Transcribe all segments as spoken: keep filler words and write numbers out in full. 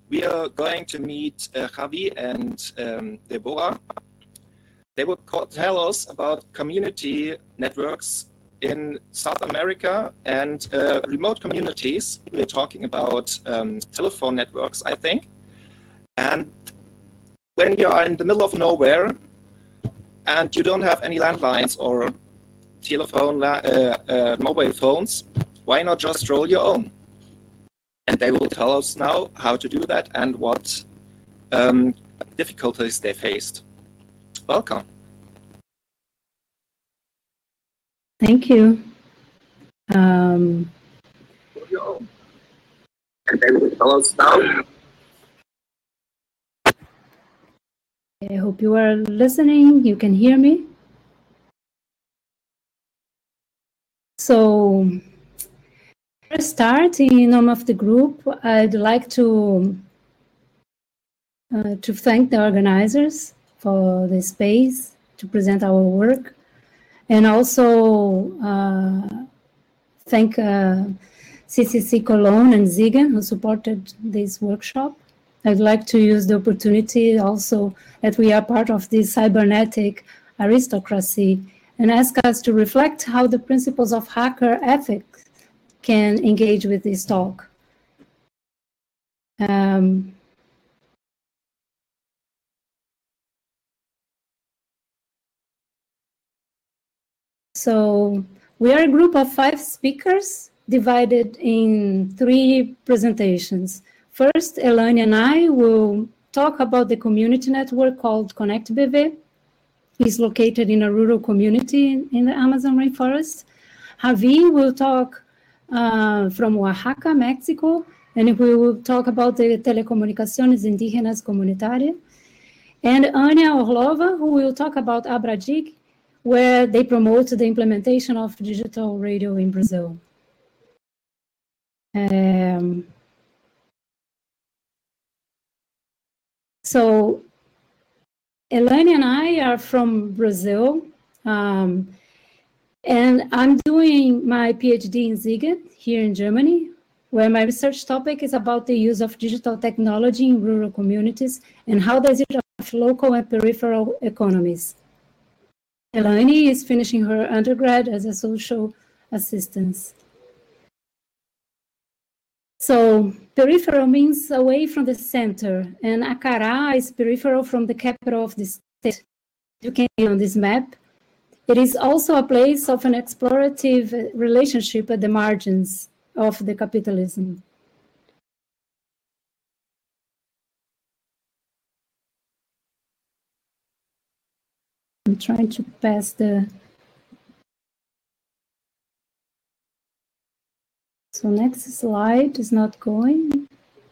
we are going to meet uh, Javi and um, Deborah. They will tell us about community networks in South America and uh, remote communities. We're talking about um, telephone networks, I think. And when you are in the middle of nowhere and you don't have any landlines or telephone, uh, uh, mobile phones, why not just roll your own? And they will tell us now how to do that and what um, difficulties they faced. Welcome. Thank you. Um, and they will tell us now. I hope you are listening. You can hear me. So, to start, in name of the group, I'd like to uh, to thank the organizers for the space to present our work, and also uh, thank uh, C C C Cologne and Ziegen who supported this workshop. I'd like to use the opportunity also that we are part of this cybernetic aristocracy and ask us to reflect how the principles of hacker ethics can engage with this talk. Um, so we are a group of five speakers divided in three presentations. First, Elaine and I will talk about the community network called Connect B V. It's located in a rural community in, in the Amazon rainforest. Javi will talk uh, from Oaxaca, Mexico, and we will talk about the telecomunicaciones indígenas comunitarias. And Ania Orlova, who will talk about Abradig, where they promote the implementation of digital radio in Brazil. Um, so Elaine and I are from Brazil, um, and I'm doing my PhD in Ziegen here in Germany, where my research topic is about the use of digital technology in rural communities and how does it affect local and peripheral economies. Elaine is finishing her undergrad as a social assistant. So peripheral means away from the center, and Acará is peripheral from the capital of the state. You can see on this map. It is also a place of an explorative relationship at the margins of the capitalism. I'm trying to pass the... So next slide is not going.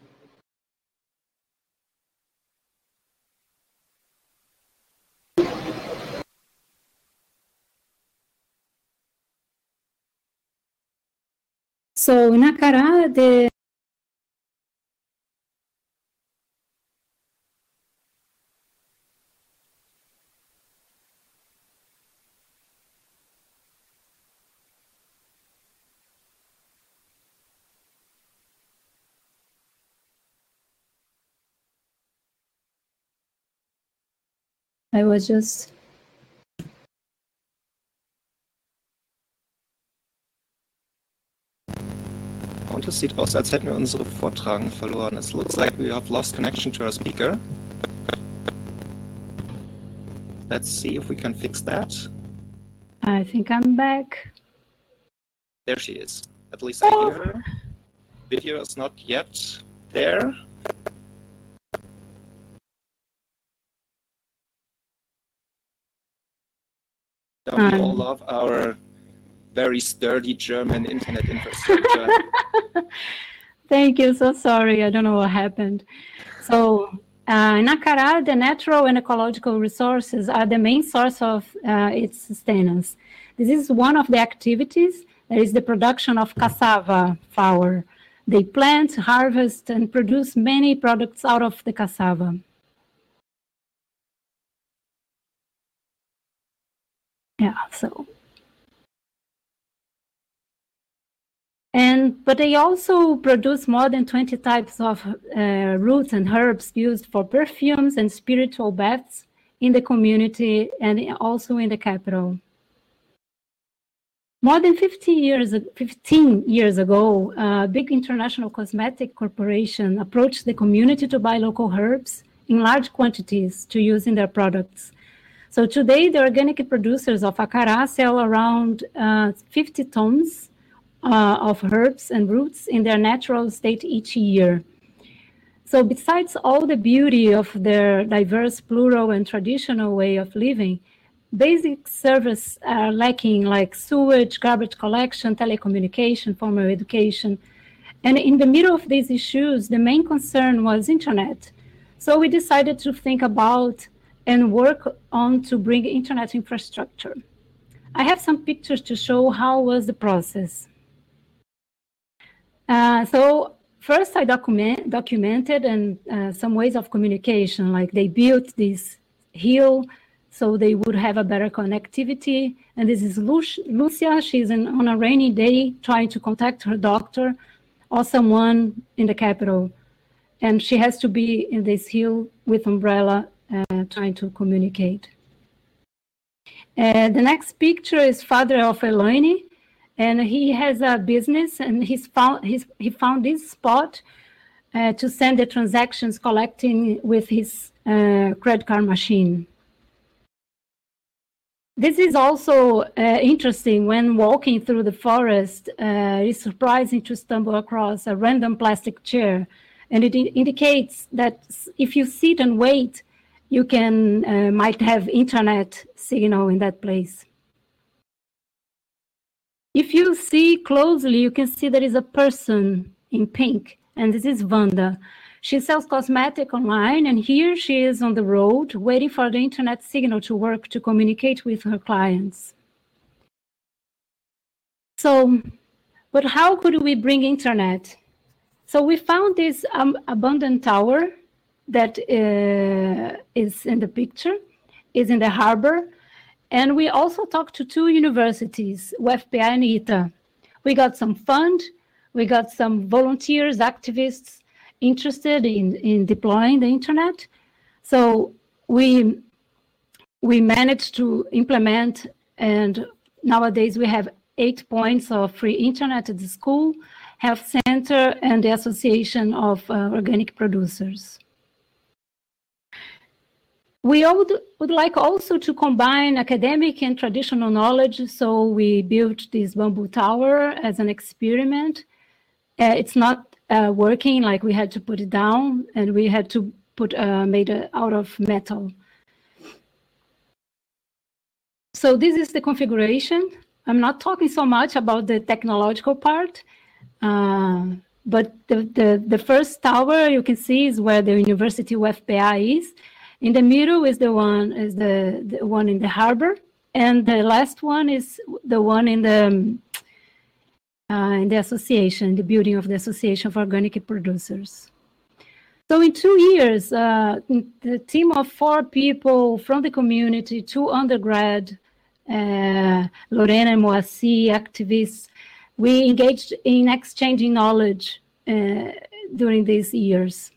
So in Acará, the I was just... Und es sieht aus, als hätten wir unsere Vortragen verloren. It looks like we have lost connection to our speaker. Let's see if we can fix that. I think I'm back. There she is. At least I hear her. Video is not yet there. Don't we all love our very sturdy German internet infrastructure? Thank you. So sorry. I don't know what happened. So uh, in Acará, the natural and ecological resources are the main source of uh, its sustenance. This is one of the activities. There is the production of cassava flour. They plant, harvest, and produce many products out of the cassava. Yeah, so And, but they also produce more than twenty types of uh, roots and herbs used for perfumes and spiritual baths in the community and also in the capital. More than fifty years, fifteen years ago, a big international cosmetic corporation approached the community to buy local herbs in large quantities to use in their products. So today, the organic producers of Acará sell around uh, fifty tons uh, of herbs and roots in their natural state each year. So besides all the beauty of their diverse, plural, and traditional way of living, basic services are lacking, like sewage, garbage collection, telecommunication, formal education. And in the middle of these issues, the main concern was internet. So we decided to think about and work on to bring internet infrastructure. I have some pictures to show how was the process. Uh, so first I document, documented and uh, some ways of communication, like they built this hill so they would have a better connectivity. And this is Lucia, she's in, on a rainy day trying to contact her doctor or someone in the capital. And she has to be in this hill with umbrella uh, trying to communicate. Uh, the next picture is father of Elaine, and he has a business and he's found, he's, he found this spot uh, to send the transactions collecting with his uh, credit card machine. This is also uh, interesting. When walking through the forest, uh, it's surprising to stumble across a random plastic chair. And it indicates that if you sit and wait, you can uh, might have internet signal in that place. If you see closely, you can see there is a person in pink, and this is Wanda. She sells cosmetic online, and here she is on the road waiting for the internet signal to work to communicate with her clients. So, but how could we bring internet? So we found this um, abandoned tower that uh, is in the picture, is in the harbor. And we also talked to two universities, U F P A and I T A. We got some fund, we got some volunteers, activists interested in, in deploying the internet. So we, we managed to implement, and nowadays we have eight points of free internet at the school, health center, and the Association of uh, Organic Producers. We would, would like also to combine academic and traditional knowledge, so we built this bamboo tower as an experiment. Uh, it's not uh, working, like we had to put it down, and we had to put uh, made it out of metal. So this is the configuration. I'm not talking so much about the technological part, uh, but the, the, the first tower you can see is where the University U F P A is. In the middle is the one is the, the one in the harbor, and the last one is the one in the uh, in the association, the building of the Association of Organic Producers. So in two years, uh, the team of four people from the community, two undergrad, uh, Lorena and Moacir, activists, we engaged in exchanging knowledge uh, during these years.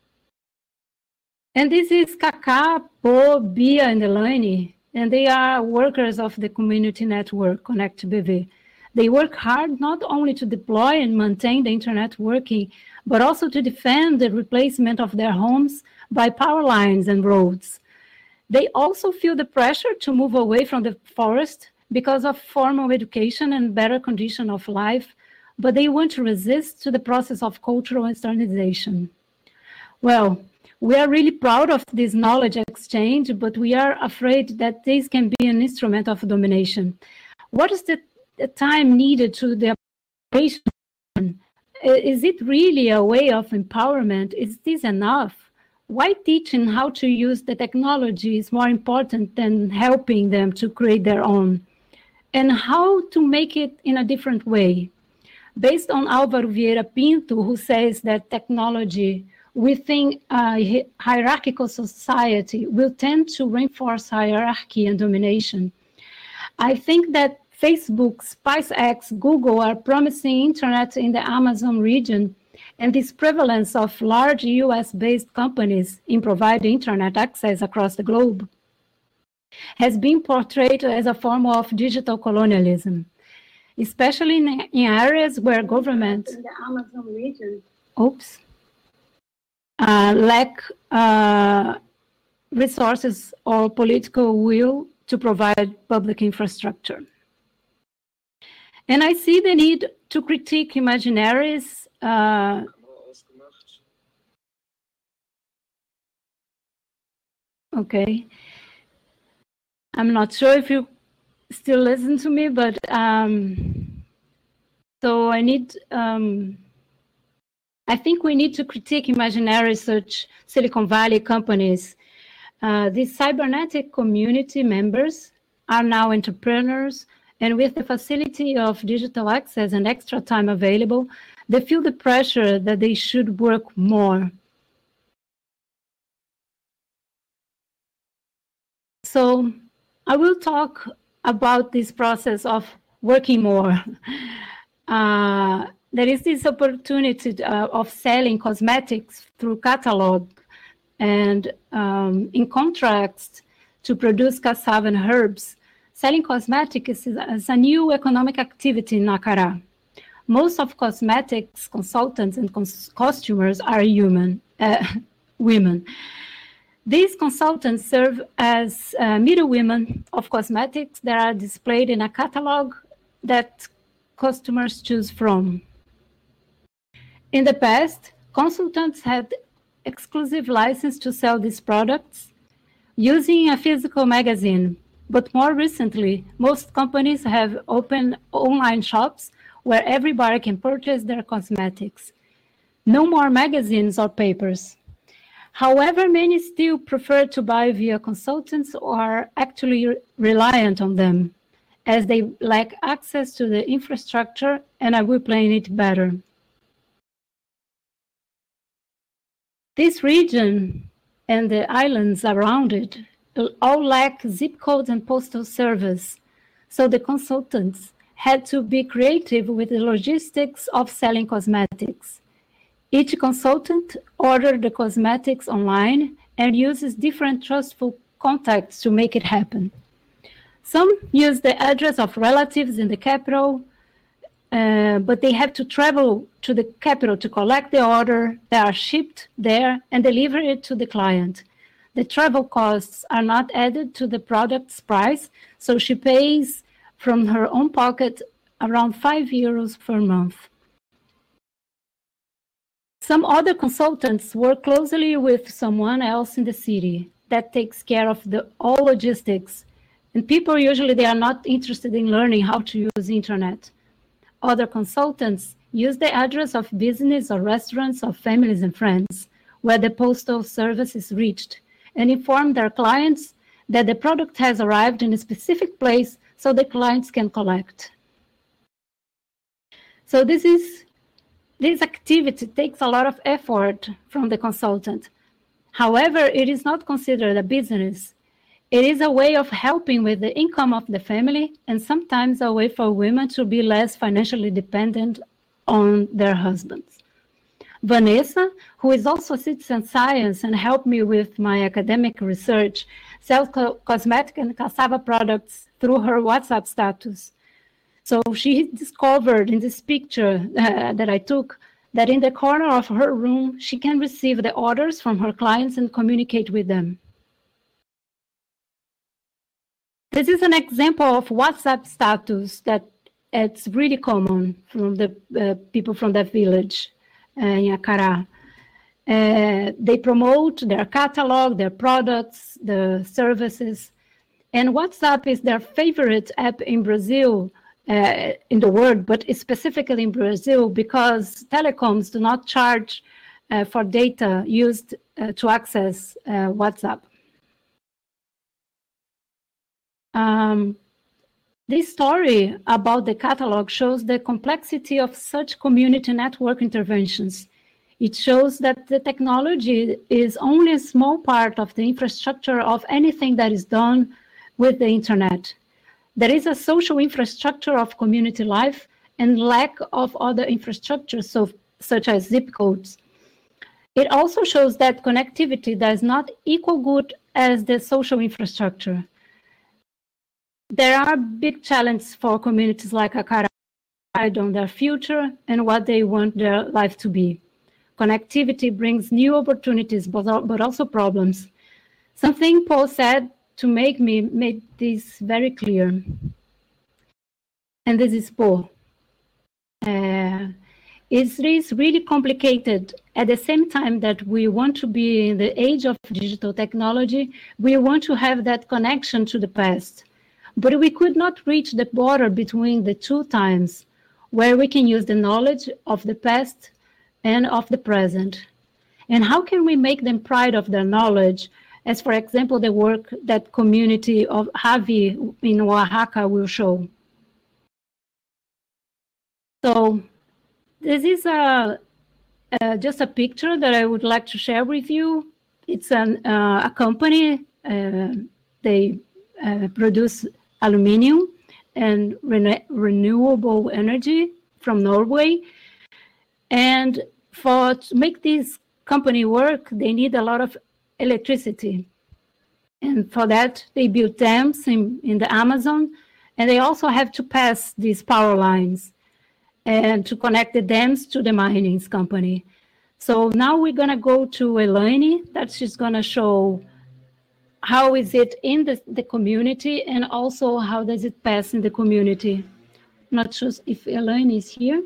And this is Kaká, Po, Bia, and Elaine, and they are workers of the community network, Connect B V. They work hard not only to deploy and maintain the internet working, but also to defend the replacement of their homes by power lines and roads. They also feel the pressure to move away from the forest because of formal education and better condition of life, but they want to resist to the process of cultural westernization. Well, we are really proud of this knowledge exchange, but we are afraid that this can be an instrument of domination. What is the, the time needed to the application? Is it really a way of empowerment? Is this enough? Why teaching how to use the technology is more important than helping them to create their own? And how to make it in a different way? Based on Álvaro Vieira Pinto, who says that technology within a hierarchical society will tend to reinforce hierarchy and domination. I think that Facebook, SpaceX, Google are promising internet in the Amazon region, and this prevalence of large U S-based companies in providing internet access across the globe has been portrayed as a form of digital colonialism, especially in, in areas where government in the Amazon region oops, uh, lack uh, resources or political will to provide public infrastructure. And I see the need to critique imaginaries uh, okay. I'm not sure if you still listen to me, but um, so I need, um, I think we need to critique imaginary such Silicon Valley companies. Uh, these cybernetic community members are now entrepreneurs, and with the facility of digital access and extra time available, they feel the pressure that they should work more. So I will talk about this process of working more. Uh, there is this opportunity uh, of selling cosmetics through catalog and um, in contrast to produce cassava and herbs. Selling cosmetics is, is a new economic activity in Acará. Most of cosmetics consultants and cons costumers are human, uh, women. These consultants serve as uh, middlewomen of cosmetics that are displayed in a catalog that customers choose from. In the past, consultants had exclusive license to sell these products using a physical magazine, but more recently, most companies have opened online shops where everybody can purchase their cosmetics. No more magazines or papers. However, many still prefer to buy via consultants or are actually re reliant on them, as they lack access to the infrastructure and I will plan it better. This region and the islands around it all lack zip codes and postal service, so the consultants had to be creative with the logistics of selling cosmetics. Each consultant ordered the cosmetics online and uses different trustful contacts to make it happen. Some use the address of relatives in the capital, uh, but they have to travel to the capital to collect the order. They are shipped there and deliver it to the client. The travel costs are not added to the product's price, so she pays from her own pocket around five euros per month. Some other consultants work closely with someone else in the city that takes care of the all logistics. And people usually they are not interested in learning how to use the internet. Other consultants use the address of business or restaurants of families and friends where the postal service is reached and inform their clients that the product has arrived in a specific place so the clients can collect. So this is This activity takes a lot of effort from the consultant. However, it is not considered a business. It is a way of helping with the income of the family and sometimes a way for women to be less financially dependent on their husbands. Vanessa, who is also a citizen science and helped me with my academic research, sells co cosmetic and cassava products through her WhatsApp status. So she discovered in this picture uh, that I took that in the corner of her room, she can receive the orders from her clients and communicate with them. This is an example of WhatsApp status that it's really common from the uh, people from that village uh, in Acará. Uh, they promote their catalog, their products, the services, and WhatsApp is their favorite app in Brazil. Uh, in the world, but specifically in Brazil, because telecoms do not charge uh, for data used uh, to access uh, WhatsApp. Um, this story about the catalog shows the complexity of such community network interventions. It shows that the technology is only a small part of the infrastructure of anything that is done with the internet. There is a social infrastructure of community life and lack of other infrastructures, so, such as zip codes. It also shows that connectivity does not equal good as the social infrastructure. There are big challenges for communities like Acará on their future and what they want their life to be. Connectivity brings new opportunities, but, but also problems. Something Paul said to make me make this very clear. And this is Paul. Uh, it is really complicated. At the same time that we want to be in the age of digital technology, we want to have that connection to the past. But we could not reach the border between the two times, where we can use the knowledge of the past and of the present. And how can we make them proud of their knowledge, as for example, the work that community of Javi in Oaxaca will show. So this is a, uh, just a picture that I would like to share with you. It's an, uh, a company, uh, they uh, produce aluminum and rene renewable energy from Norway. And for to make this company work, they need a lot of electricity. And for that, they build dams in, in the Amazon, and they also have to pass these power lines and to connect the dams to the mining company. So now we're gonna go to Elaine, that she's gonna show how is it in the, the community and also how does it pass in the community. Not sure if Elaine is here.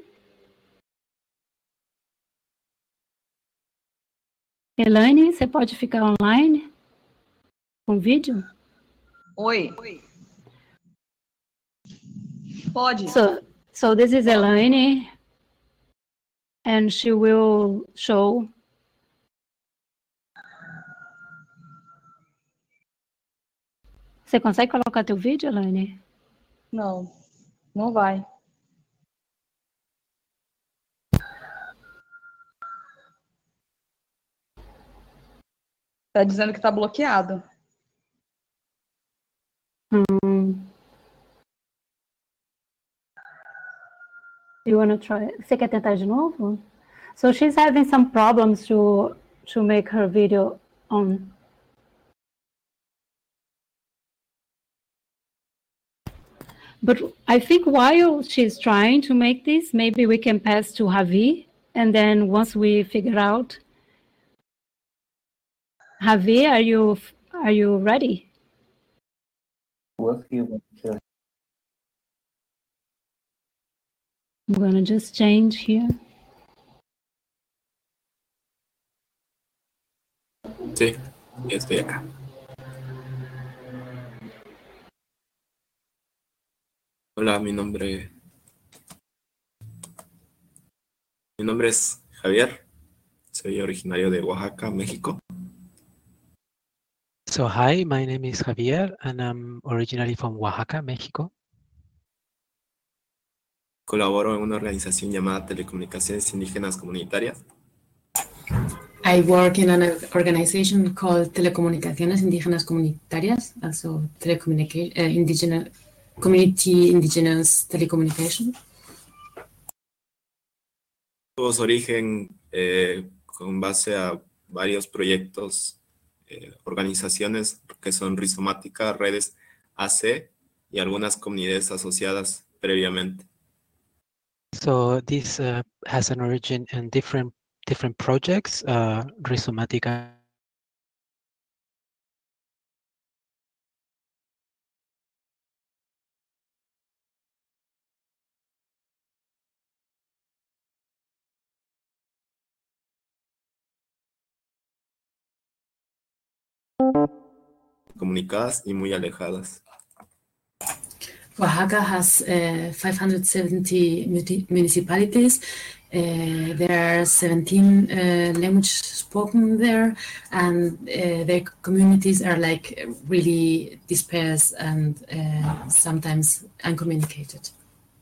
Elaine, você pode ficar online com vídeo? Oi. Pode. So, so this is Elaine, and she will show. Você consegue colocar teu vídeo, Elaine? Não, não vai. Tá dizendo que tá bloqueado. Hum. You want to try? Você quer tentar de novo? So she's having some problems to to make her video on. But I think while she's trying to make this, maybe we can pass to Javi, and then once we figure out. Javi, are you are you ready? What he wants to I'm gonna just change here. Sí, ya estoy acá. Hola, mi nombre, mi nombre es Javier. Soy originario de Oaxaca, México. So hi, my name is Javier and I'm originally from Oaxaca, Mexico. Colaboro en una organización llamada Telecomunicaciones Indígenas Comunitarias. I work in an organization called Telecomunicaciones Indígenas Comunitarias, also telecommunication, uh, indigenous, community indigenous telecommunication. Tuvo su origen eh, con base a varios proyectos, eh, organizaciones que son Rizomática, Redes A C y algunas comunidades asociadas previamente. So this uh, has an origin in different different projects, uh, Rizomática. Comunicadas y muy alejadas. Oaxaca has uh, five hundred seventy municipalities. Uh, there are seventeen uh, languages spoken there, and uh, their communities are like really dispersed and uh, sometimes uncommunicated.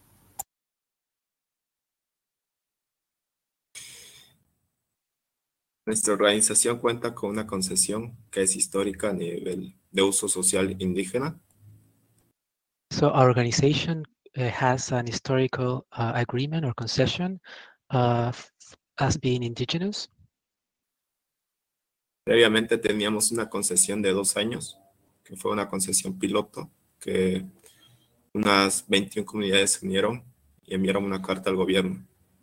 Nuestra organización cuenta con una concesión que es histórica a nivel de uso social indígena. So our organization uh, has an historical uh, agreement or concession uh, as being indigenous. Previamente teníamos una concesión de dos años, que fue una concesión piloto, que unas veintiuna comunidades se unieron y enviaron una carta al gobierno.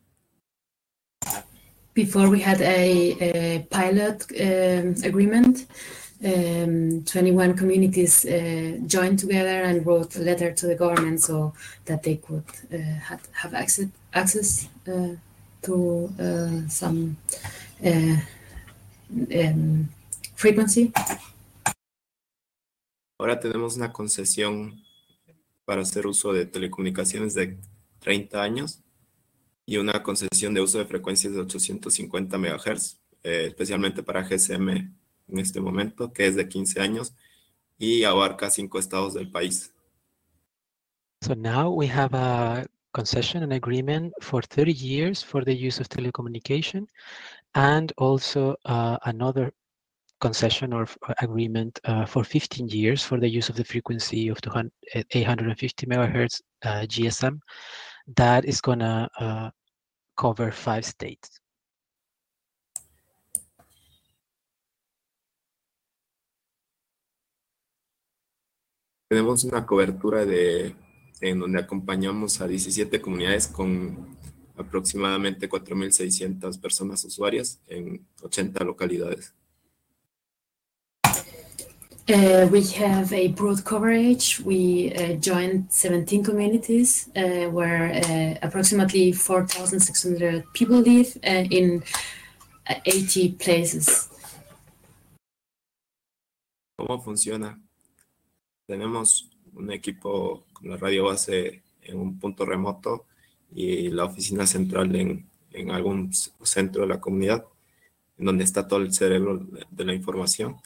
Before we had a, a pilot um, agreement, um, twenty-one communities uh, joined together and wrote a letter to the government so that they could uh, have, have access, access uh, to uh, some uh, um, frequency. Ahora tenemos una concesión para hacer uso de telecomunicaciones de treinta años y una concesión de uso de frecuencias de ochocientos cincuenta megahertz, eh, especialmente para G S M en este momento, que es de quince años y abarca cinco estados del país. So now we have a concession and agreement for thirty years for the use of telecommunication, and also uh, another concession or agreement uh, for fifteen years for the use of the frequency of eight hundred fifty megahertz uh, G S M that is going to uh, cover five states. Tenemos una cobertura de, en donde acompañamos a diecisiete comunidades con aproximadamente cuatro mil seiscientas personas usuarias en ochenta localidades. Uh, we have a broad coverage. We uh, joined seventeen communities uh, where uh, approximately four thousand six hundred people live uh, in eighty places. ¿Cómo funciona? Tenemos un equipo con la radio base en un punto remoto y la oficina central en, en algún centro de la comunidad, en donde está todo el cerebro de la información.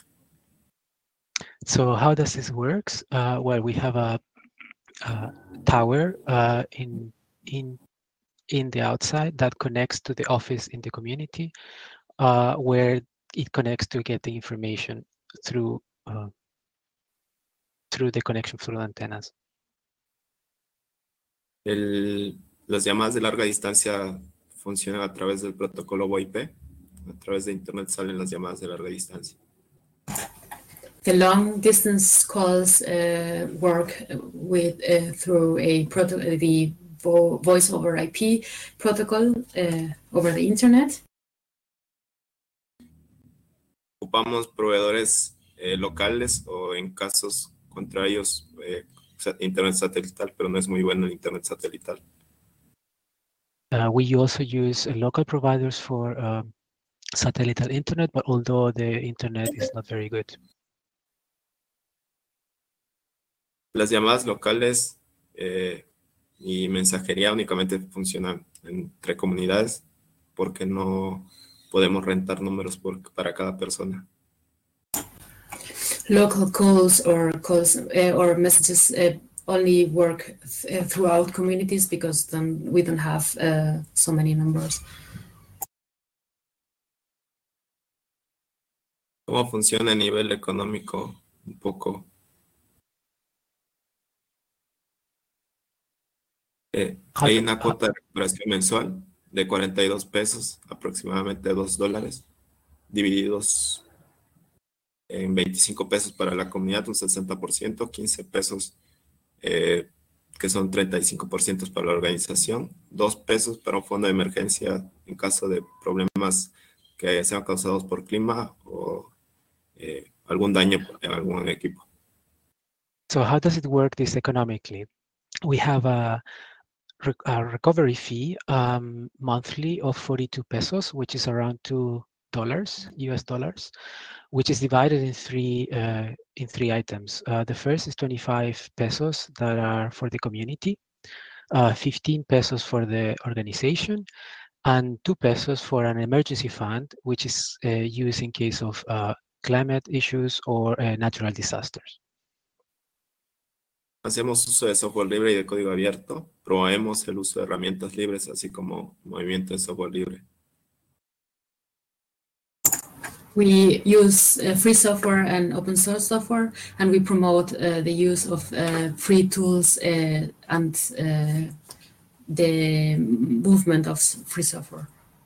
So how does this work? Uh, well, we have a, a tower uh, in in in the outside that connects to the office in the community, uh, where it connects to get the information through uh, through the connection through the antennas. El, las llamadas de larga distancia funcionan a través del protocolo V O I P. A través de Internet salen las llamadas de larga distancia. The long distance calls uh, work with uh, through a protocol, the vo voice over I P protocol uh, over the internet. Ocupamos proveedores eh, locales o en casos contrarios eh, internet satelital, pero no es muy bueno el internet satelital. Uh, we also use uh, local providers for uh, satellite internet, but although the internet is not very good. Las llamadas locales eh, y mensajería únicamente funcionan entre comunidades porque no podemos rentar números por, para cada persona. Local calls or calls uh, or messages uh, only work th throughout communities because then we don't have uh, so many numbers. ¿Cómo funciona a nivel económico? Un poco. Eh, hay una cuota de recuperación mensual de cuarenta y dos pesos, aproximadamente dos dólares, divididos en veinticinco pesos para la comunidad, un sesenta por ciento, quince pesos, eh, que son treinta y cinco por ciento para la organización, dos pesos para un fondo de emergencia en caso de problemas que sean causados por clima o eh, algún daño en algún equipo. So how does it work this economically? We have a a recovery fee um, monthly of forty-two pesos, which is around two dollars, U S dollars, which is divided in three uh, in three items. Uh, the first is twenty-five pesos that are for the community, uh, fifteen pesos for the organization, and two pesos for an emergency fund, which is uh, used in case of uh, climate issues or uh, natural disasters. Hacemos uso de software libre y de código abierto. Promovemos el uso de herramientas libres, así como movimiento de software libre. we use uh, free software and open source software, and we promote uh, the use of uh, free tools uh, and uh, the movement of free software.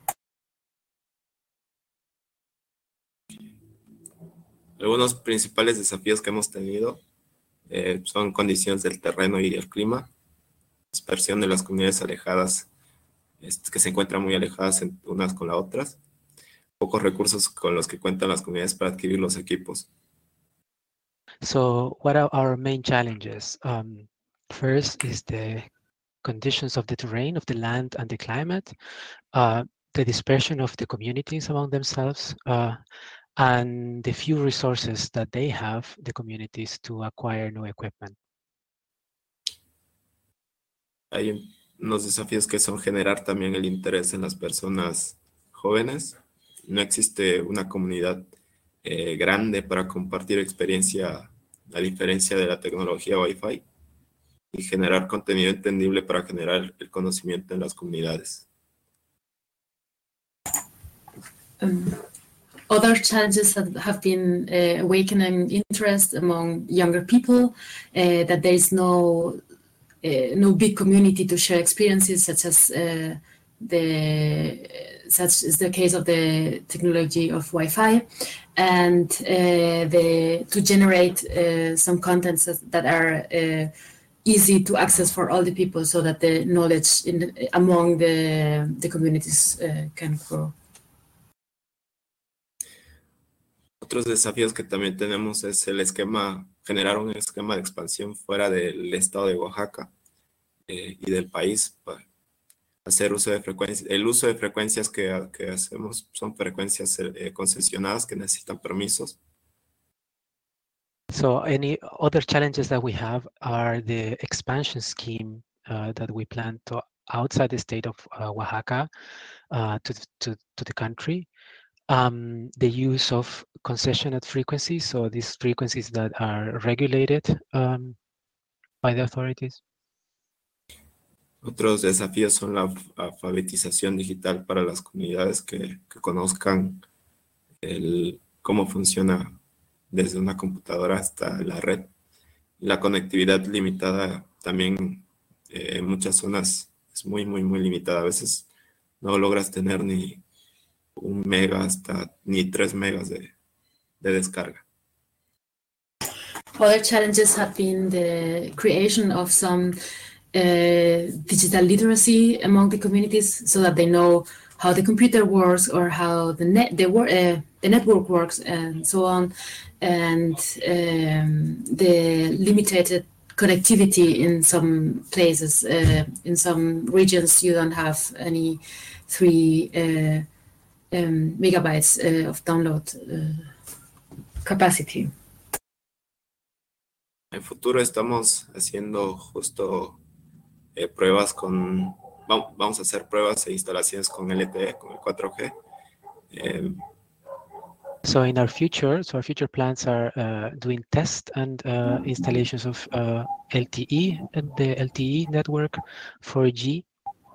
Algunos principales desafíos que hemos tenido eh, son condiciones del terreno y el clima, dispersión de las comunidades alejadas, este, que se encuentran muy alejadas en, unas con las otras, pocos recursos con los que cuentan las comunidades para adquirir los equipos. So what are our main challenges? Um, first is the conditions of the terrain, of the land and the climate, uh, the dispersion of the communities among themselves, uh, and the few resources that they have, the communities, to acquire new equipment. Hay unos desafíos que son generar también el interés en las personas jóvenes. No existe una comunidad eh, grande para compartir experiencia, a diferencia de la tecnología Wi-Fi, y generar contenido entendible para generar el conocimiento en las comunidades. Um, other challenges that have been uh, awakening interest among younger people, uh, that there is no uh, no big community to share experiences, such as uh, the such is the case of the technology of Wi-Fi, and uh, the to generate uh, some contents that are uh, easy to access for all the people, so that the knowledge in the, among the the communities uh, can grow. Otros desafíos que también tenemos es el esquema, generar un esquema de expansión fuera del estado de Oaxaca eh, y del país, para hacer uso de frecuencias. El uso de frecuencias que, que hacemos son frecuencias eh, concesionadas que necesitan permisos. So any other challenges that we have are the expansion scheme uh, that we plan to outside the state of uh, Oaxaca uh, to, to, to the country. Um, the use of concessioned frequencies, so these frequencies that are regulated um, by the authorities. Otros desafíos son la alfabetización digital para las comunidades que, que conozcan el, cómo funciona desde una computadora hasta la red. La conectividad limitada también eh, en muchas zonas es muy, muy, muy limitada. A veces no logras tener ni un mega hasta ni tres megas de, de descarga. Other challenges have been the creation of some uh, digital literacy among the communities, so that they know how the computer works or how the net the, uh, the network works and so on, and um, the limited connectivity in some places. Uh, in some regions, you don't have any three uh, um, megabytes uh, of download uh, capacity. En futuro estamos haciendo justo eh, pruebas con, vamos a hacer pruebas e instalaciones con L T E, con el cuatro G. Eh, So in our future, so our future plans are uh, doing tests and uh, installations of uh, L T E, the L T E network, four G.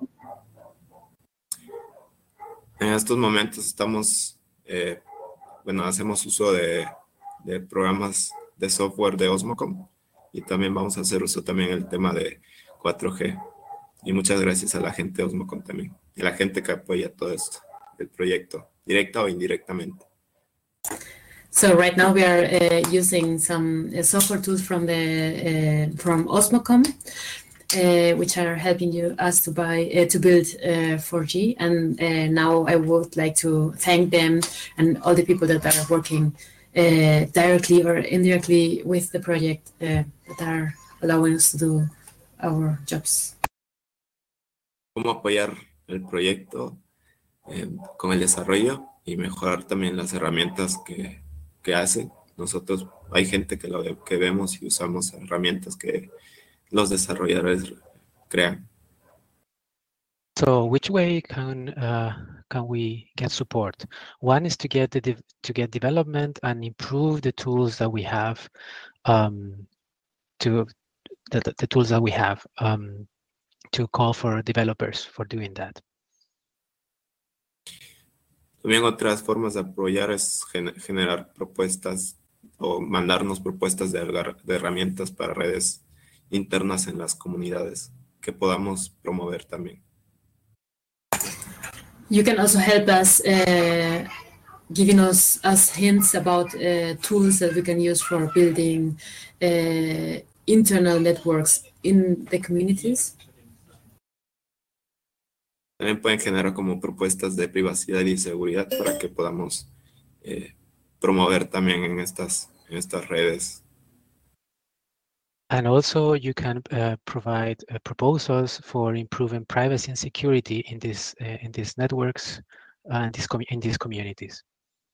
En estos momentos estamos, eh, bueno, hacemos uso de, de programas de software de Osmocom y también vamos a hacer uso también el tema de cuatro G. Y muchas gracias a la gente de Osmocom también, y a la gente que apoya todo esto, el proyecto, directa o indirectamente. So right now we are uh, using some uh, software tools from the uh, from Osmocom, uh, which are helping you us to buy uh, to build uh, four G. And uh, now I would like to thank them and all the people that are working uh, directly or indirectly with the project uh, that are allowing us to do our jobs. Cómo apoyar el proyecto eh, con el desarrollo y mejorar también las herramientas que, que hacen. Nosotros, hay gente que, lo, que vemos y usamos herramientas que los desarrolladores crean. So which way can uh, can we get support? One is to get the to get development and improve the tools that we have, um, to the, the tools that we have um, to call for developers for doing that. También otras formas de apoyar es gen- generar propuestas o mandarnos propuestas de, algar- de herramientas para redes internas en las comunidades que podamos promover también. You can also help us uh, giving us, us hints about uh, tools that we can use for building uh, internal networks in the communities. También pueden generar como propuestas de privacidad y seguridad para que podamos eh, promover también en estas, en estas redes. And also you can uh, provide uh, proposals for improving privacy and security in this uh, in these networks and this in these communities.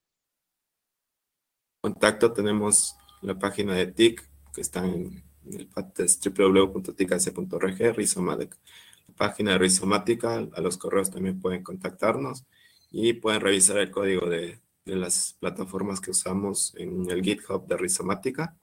Contacto tenemos la página de T I C que está en el P A T, es doble u doble u doble u punto tic a c punto org, Rhizomatic. La página de Rhizomática, a los correos también pueden contactarnos y pueden revisar el código de, de las plataformas que usamos en el GitHub de Rhizomática.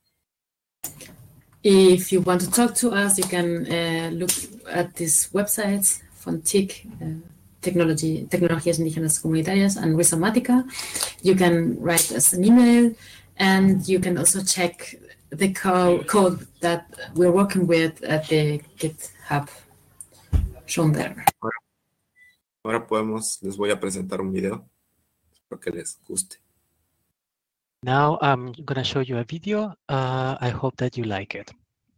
If you want to talk to us, you can uh, look at these websites from T I C, uh, Technology, Tecnologías Indígenas Comunitarias, and Rhizomática. You can write us an email, and you can also check the co code that we're working with at the GitHub shown there. Ahora, ahora podemos, les voy a presentar un video, espero que les guste. Now I'm going to show you a video. Uh, I hope that you like it.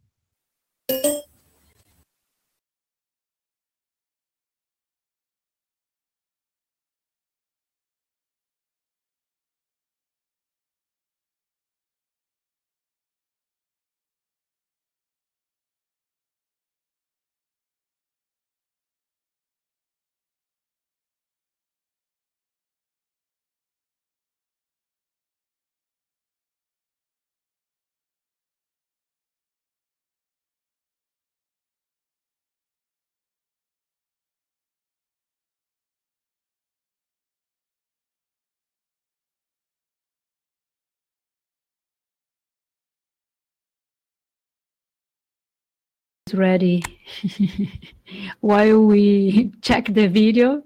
Ready while we check the video.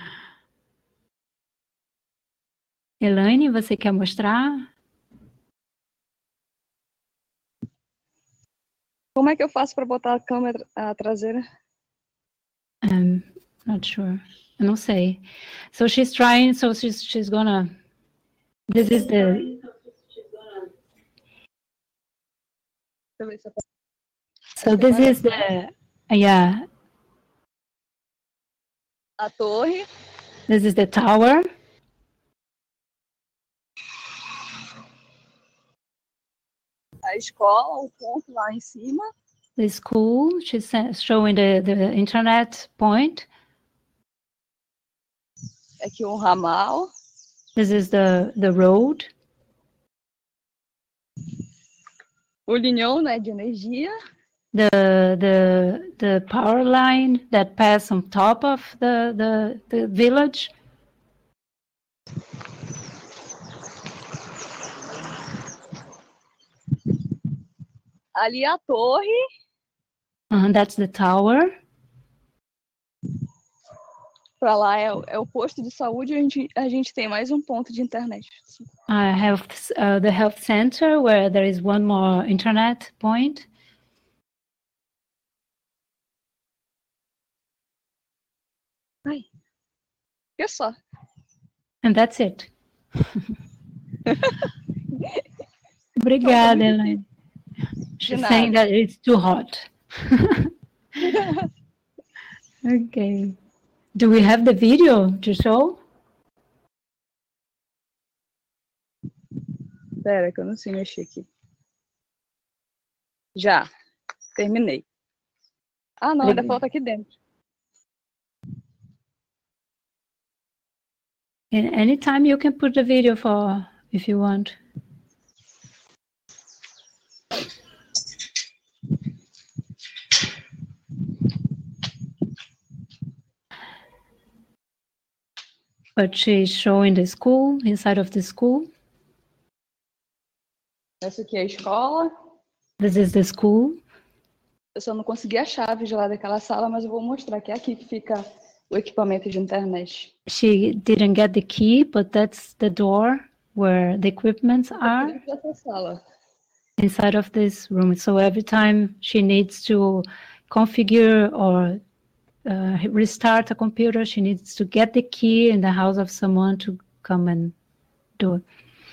Elaine, você quer mostrar? Como é que eu faço para botar a câmera a traseira? Um, not sure. Eu não sei. So she's trying, so she's she's gonna. This is the. Deixa eu ver se eu So this is the. Yeah. A torre. This is the tower. A escola, o ponto lá em cima. The school. She's showing the the internet point. Aqui um ramal. This is the the road. O linhão, né, de energia. The the the power line that pass on top of the the the village. Ali a torre. Uh, that's the tower. Para lá é, é o posto de saúde, a gente, a gente tem mais um ponto de internet. I have uh, the health center where there is one more internet point. Ai, que só. And that's it. Obrigada, Elaine. She's saying that it's too hot. Okay. Do we have the video to show? Pera, que eu não sei mexer aqui. Já. Terminei. Ah, não, ainda falta aqui dentro. And anytime you can put the video for if you want. But she's showing the school, inside of the school. Essa aqui é a escola. This is the school. Eu só não consegui a chave de lá daquela sala, mas eu vou mostrar que é aqui que fica o equipamento de internet. She didn't get the key, but that's the door where the equipments are Dentro dessa sala. inside of this room. So every time she needs to configure or uh, restart a computer, she needs to get the key in the house of someone to come and do it.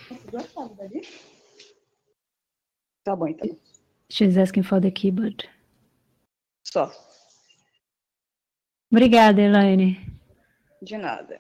Tá bom, então. She's asking for the keyboard. Só. Obrigada, Elaine. De nada.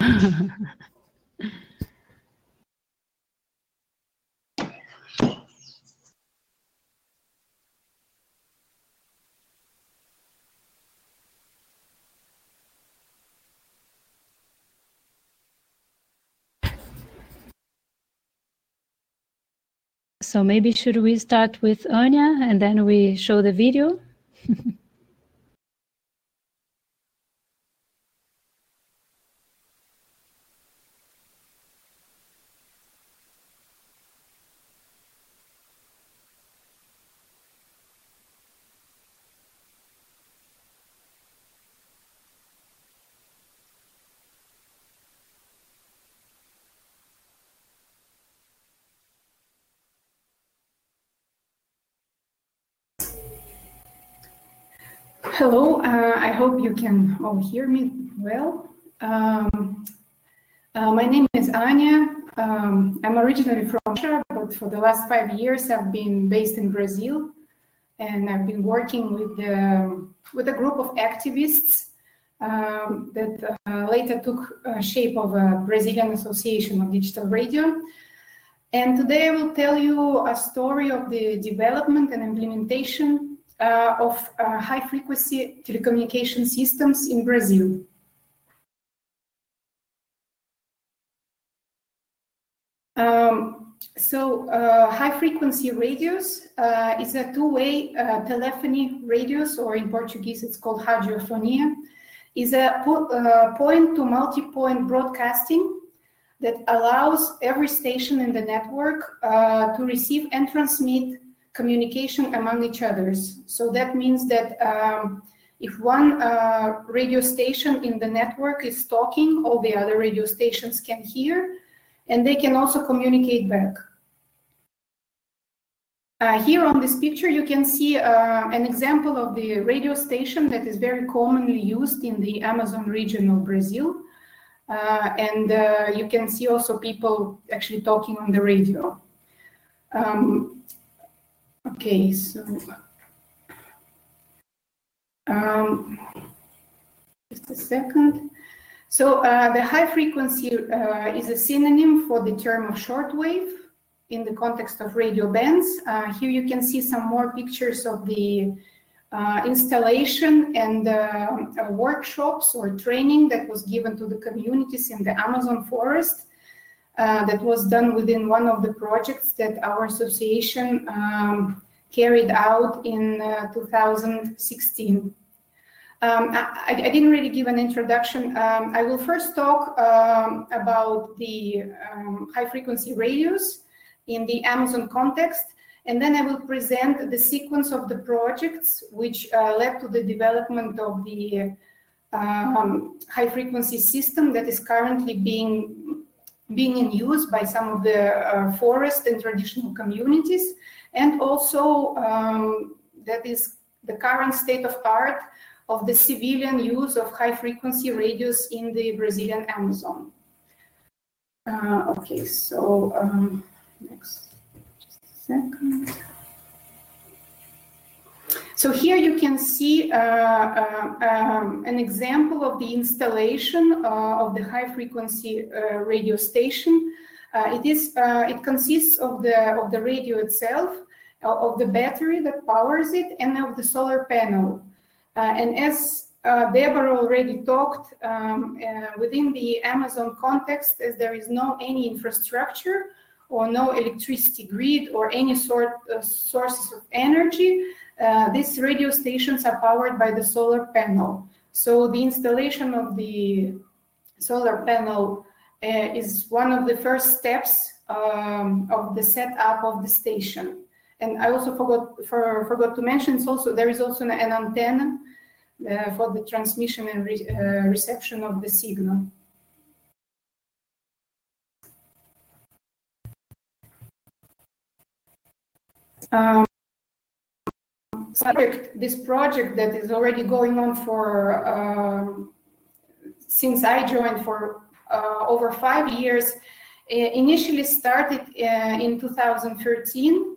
So maybe should we start with Anya and then we show the video? Hello, uh, I hope you can all hear me well. Um, uh, my name is Anya. Um, I'm originally from Russia, but for the last five years I've been based in Brazil, and I've been working with the, with a group of activists um, that uh, later took uh, shape of a Brazilian Association of Digital Radio. And today I will tell you a story of the development and implementation Uh, of uh, high-frequency telecommunication systems in Brazil. Um, so uh, high-frequency radios uh, is a two-way uh, telephony radios, or in Portuguese it's called radiofonia, is a po uh, point-to-multi-point broadcasting that allows every station in the network uh, to receive and transmit communication among each others. So that means that um, if one uh, radio station in the network is talking, all the other radio stations can hear, and they can also communicate back. Uh, here on this picture, you can see uh, an example of the radio station that is very commonly used in the Amazon region of Brazil. Uh, and uh, you can see also people actually talking on the radio. Um, Okay, so um, just a second. So uh, the high frequency uh, is a synonym for the term of shortwave in the context of radio bands. Uh, here you can see some more pictures of the uh, installation and uh, uh, workshops or training that was given to the communities in the Amazon forest. Uh, that was done within one of the projects that our association um, carried out in uh, two thousand sixteen. Um, I, I didn't really give an introduction. Um, I will first talk um, about the um, high-frequency radios in the Amazon context, and then I will present the sequence of the projects which uh, led to the development of the um, high-frequency system that is currently being being in use by some of the uh, forest and traditional communities, and also um, that is the current state of art of the civilian use of high-frequency radios in the Brazilian Amazon. Uh, okay, so um, next, just a second. So here you can see uh, uh, um, an example of the installation uh, of the high-frequency uh, radio station. Uh, it is uh, it consists of the of the radio itself, uh, of the battery that powers it, and of the solar panel. Uh, and as uh, Deborah already talked, um, uh, within the Amazon context, as there is no any infrastructure or no electricity grid or any sort of sources of energy, Uh, these radio stations are powered by the solar panel. So the installation of the solar panel uh, is one of the first steps um, of the setup of the station. And I also forgot for, forgot to mention, it's also there is also an, an antenna uh, for the transmission and re uh, reception of the signal. Um, this project that is already going on for um, since I joined for uh, over five years, uh, initially started uh, in two thousand thirteen,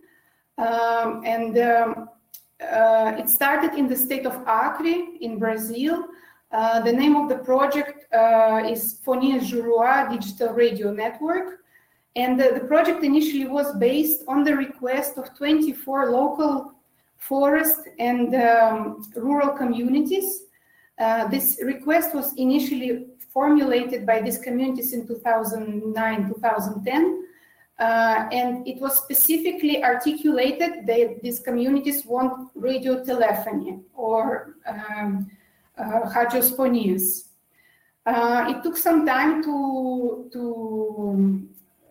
um, and um, uh, it started in the state of Acre in Brazil. Uh, the name of the project uh, is Fonia Juruá Digital Radio Network. And the, the project initially was based on the request of twenty-four local forest and um, rural communities. Uh, this request was initially formulated by these communities in two thousand nine, two thousand ten, uh, and it was specifically articulated that these communities want radio telephony or um, uh, radiosponias. Uh, it took some time to, to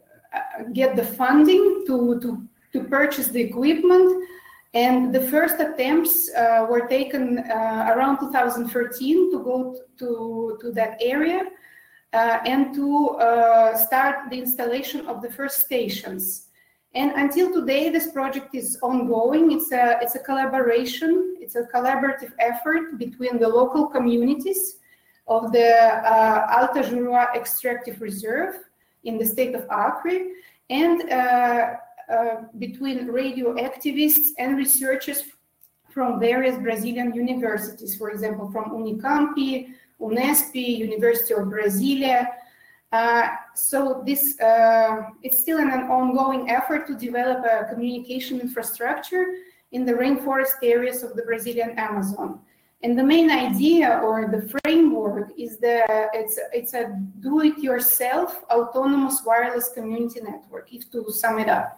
get the funding to, to, to purchase the equipment. And the first attempts uh, were taken uh, around two thousand thirteen to go to, to that area uh, and to uh, start the installation of the first stations. And until today, this project is ongoing. It's a, it's a collaboration, it's a collaborative effort between the local communities of the uh, Alta Juruá Extractive Reserve in the state of Acre, and uh, uh, between radio activists and researchers from various Brazilian universities, for example, from Unicamp, Unesp, University of Brasilia. Uh, so this uh, it's still an ongoing effort to develop a communication infrastructure in the rainforest areas of the Brazilian Amazon. And the main idea or the framework is that it's, it's a do-it-yourself autonomous wireless community network, if to sum it up.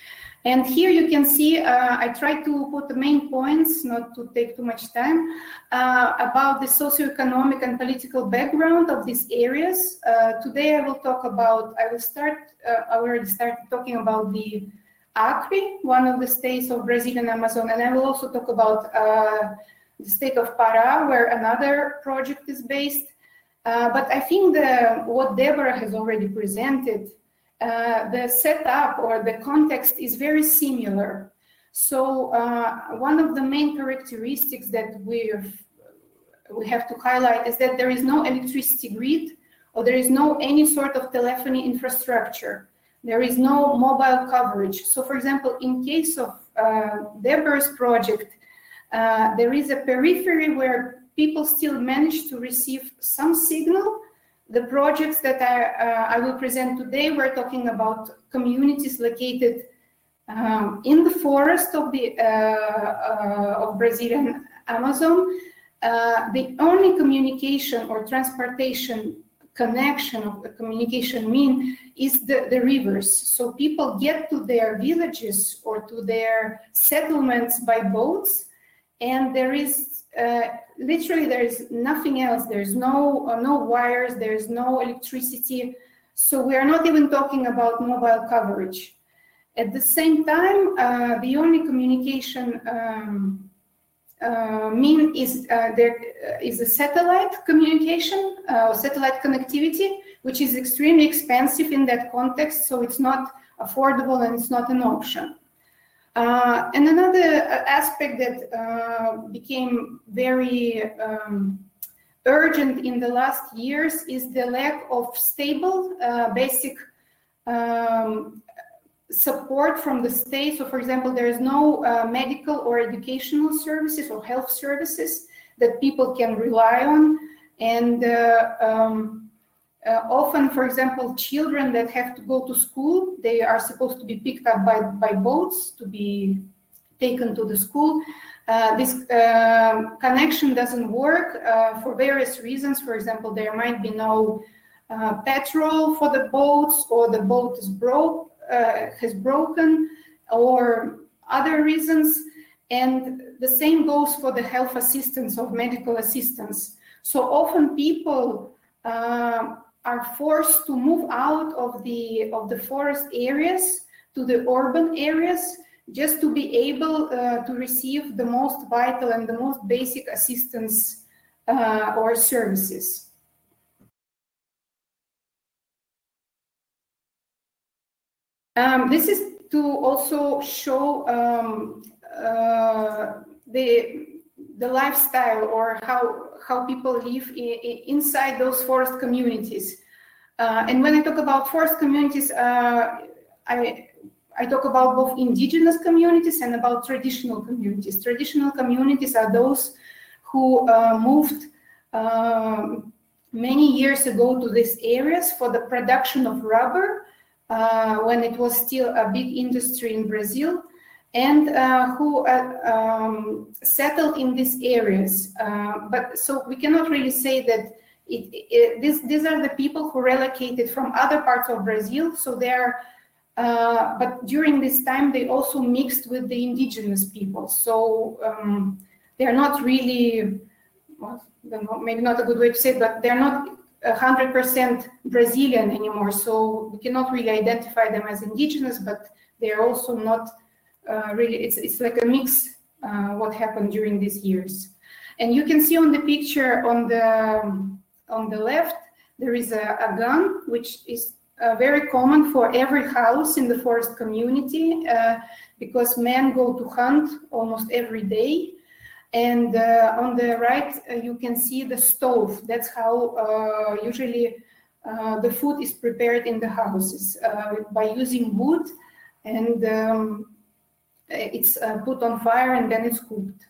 And here you can see, uh, I tried to put the main points, not to take too much time, uh, about the socioeconomic and political background of these areas. Uh, today I will talk about, I will start, uh, I already started talking about the Acre, one of the states of Brazilian Amazon, and I will also talk about uh, the state of Pará, where another project is based. Uh, but I think the, what Deborah has already presented, uh, the setup or the context is very similar. So uh, one of the main characteristics that we've, we have to highlight is that there is no electricity grid, or there is no any sort of telephony infrastructure. There is no mobile coverage. So for example, in case of uh, Deborah's project, Uh, there is a periphery where people still manage to receive some signal. The projects that I, uh, I will present today, we're talking about communities located um, in the forest of the uh, uh, of Brazilian Amazon. Uh, the only communication or transportation connection of the communication mean is the, the rivers. So people get to their villages or to their settlements by boats. And there is uh, literally there is nothing else. There's no uh, no wires. There's no electricity. So we are not even talking about mobile coverage. At the same time, uh, the only communication um, uh, mean is uh, there is a satellite communication, uh, satellite connectivity, which is extremely expensive in that context. So it's not affordable and it's not an option. Uh, and another aspect that uh, became very um, urgent in the last years is the lack of stable, uh, basic um, support from the state. So, for example, there is no uh, medical or educational services or health services that people can rely on. And uh, um, Uh, often, for example, children that have to go to school, they are supposed to be picked up by, by boats to be taken to the school. Uh, this uh, connection doesn't work uh, for various reasons. For example, there might be no uh, petrol for the boats, or the boat is broke, uh, has broken, or other reasons. And the same goes for the health assistance or medical assistance. So often people uh, are forced to move out of the of the forest areas to the urban areas just to be able uh, to receive the most vital and the most basic assistance uh, or services. Um, this is to also show um, uh, the the lifestyle or how how people live in, in, inside those forest communities. Uh, and when I talk about forest communities, uh, I I talk about both indigenous communities and about traditional communities. Traditional communities are those who uh, moved um, many years ago to these areas for the production of rubber, uh, when it was still a big industry in Brazil, and uh, who uh, um, settled in these areas. Uh, but so we cannot really say that it, it, this, these are the people who relocated from other parts of Brazil. So they are, uh, but during this time they also mixed with the indigenous people. So um, they're not really, well, maybe not a good way to say it, but they're not one hundred percent Brazilian anymore. So we cannot really identify them as indigenous, but they're also not uh, really, it's, it's like a mix, uh, what happened during these years. And you can see on the picture on the, on the left, there is a, a gun, which is uh, very common for every house in the forest community, uh, because men go to hunt almost every day. And uh, on the right, uh, you can see the stove. That's how uh, usually uh, the food is prepared in the houses, uh, by using wood, and um, it's uh, put on fire and then it's cooked.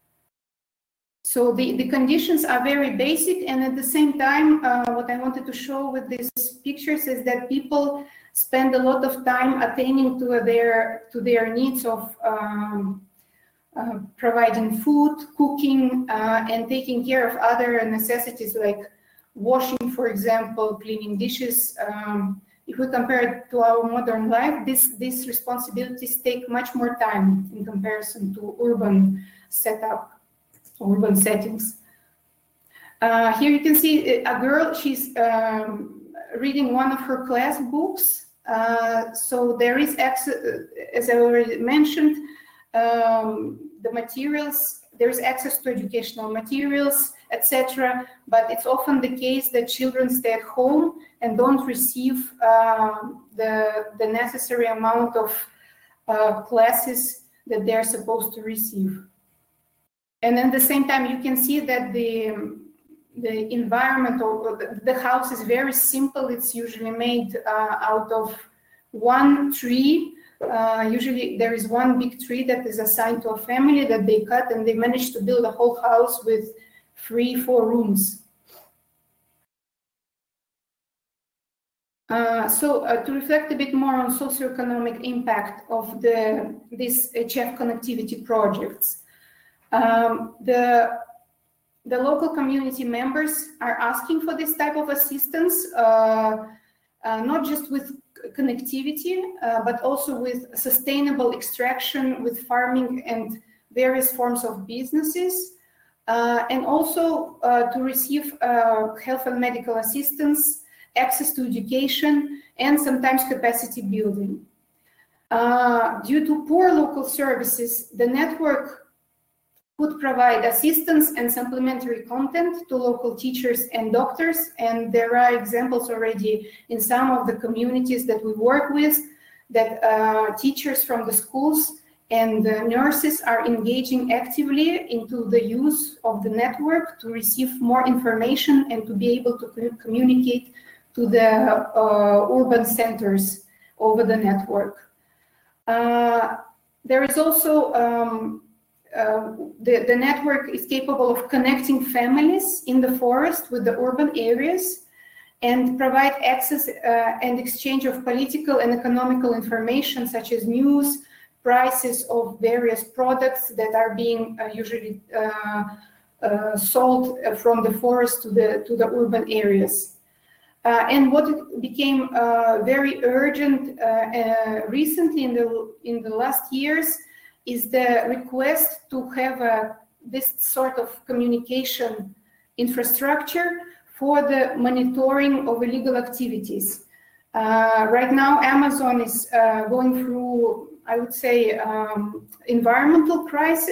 So the, the conditions are very basic, and at the same time, uh, what I wanted to show with these pictures is that people spend a lot of time attaining to their, to their needs of um, Uh, providing food, cooking, uh, and taking care of other necessities like washing, for example, cleaning dishes. Um, if we compare it to our modern life, this, these responsibilities take much more time in comparison to urban setup, urban settings. Uh, here you can see a girl, she's um, reading one of her class books. Uh, so there is access, as I already mentioned, Um, the materials, there is access to educational materials, et cetera. But it's often the case that children stay at home and don't receive uh, the, the necessary amount of uh, classes that they're supposed to receive. And at the same time, you can see that the, the environment or the, the house is very simple. It's usually made uh, out of one tree. Uh, usually there is one big tree that is assigned to a family that they cut, and they manage to build a whole house with three, four rooms. Uh, so uh, to reflect a bit more on socioeconomic impact of the these H F connectivity projects, um, the the local community members are asking for this type of assistance, uh, uh, not just with connectivity, uh, but also with sustainable extraction, with farming and various forms of businesses, uh, and also uh, to receive uh, health and medical assistance, access to education, and sometimes capacity building. Uh, due to poor local services, the network could provide assistance and supplementary content to local teachers and doctors, and there are examples already in some of the communities that we work with, that uh, teachers from the schools and the nurses are engaging actively into the use of the network to receive more information and to be able to communicate to the uh, urban centers over the network. Uh, there is also um, Uh, the, the network is capable of connecting families in the forest with the urban areas and provide access uh, and exchange of political and economical information, such as news, prices of various products that are being uh, usually uh, uh, sold from the forest to the, to the urban areas. Uh, and what became uh, very urgent uh, uh, recently in the, in the last years is the request to have a, this sort of communication infrastructure for the monitoring of illegal activities. Uh, right now, Amazon is uh, going through, I would say, um, environmental crisis,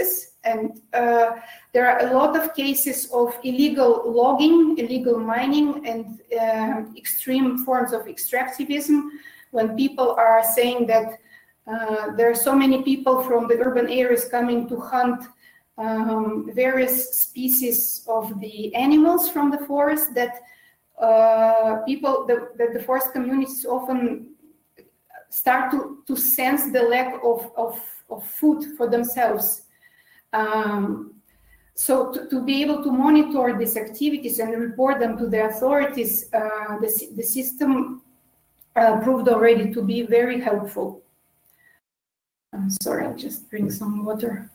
And uh, there are a lot of cases of illegal logging, illegal mining, and uh, extreme forms of extractivism, when people are saying that uh, there are so many people from the urban areas coming to hunt um, various species of the animals from the forest, that uh, people, the, that the forest communities often start to, to sense the lack of, of, of food for themselves. Um, so to, to be able to monitor these activities and report them to the authorities, uh, the, the system uh, proved already to be very helpful. I'm sorry, I'll just drink some water.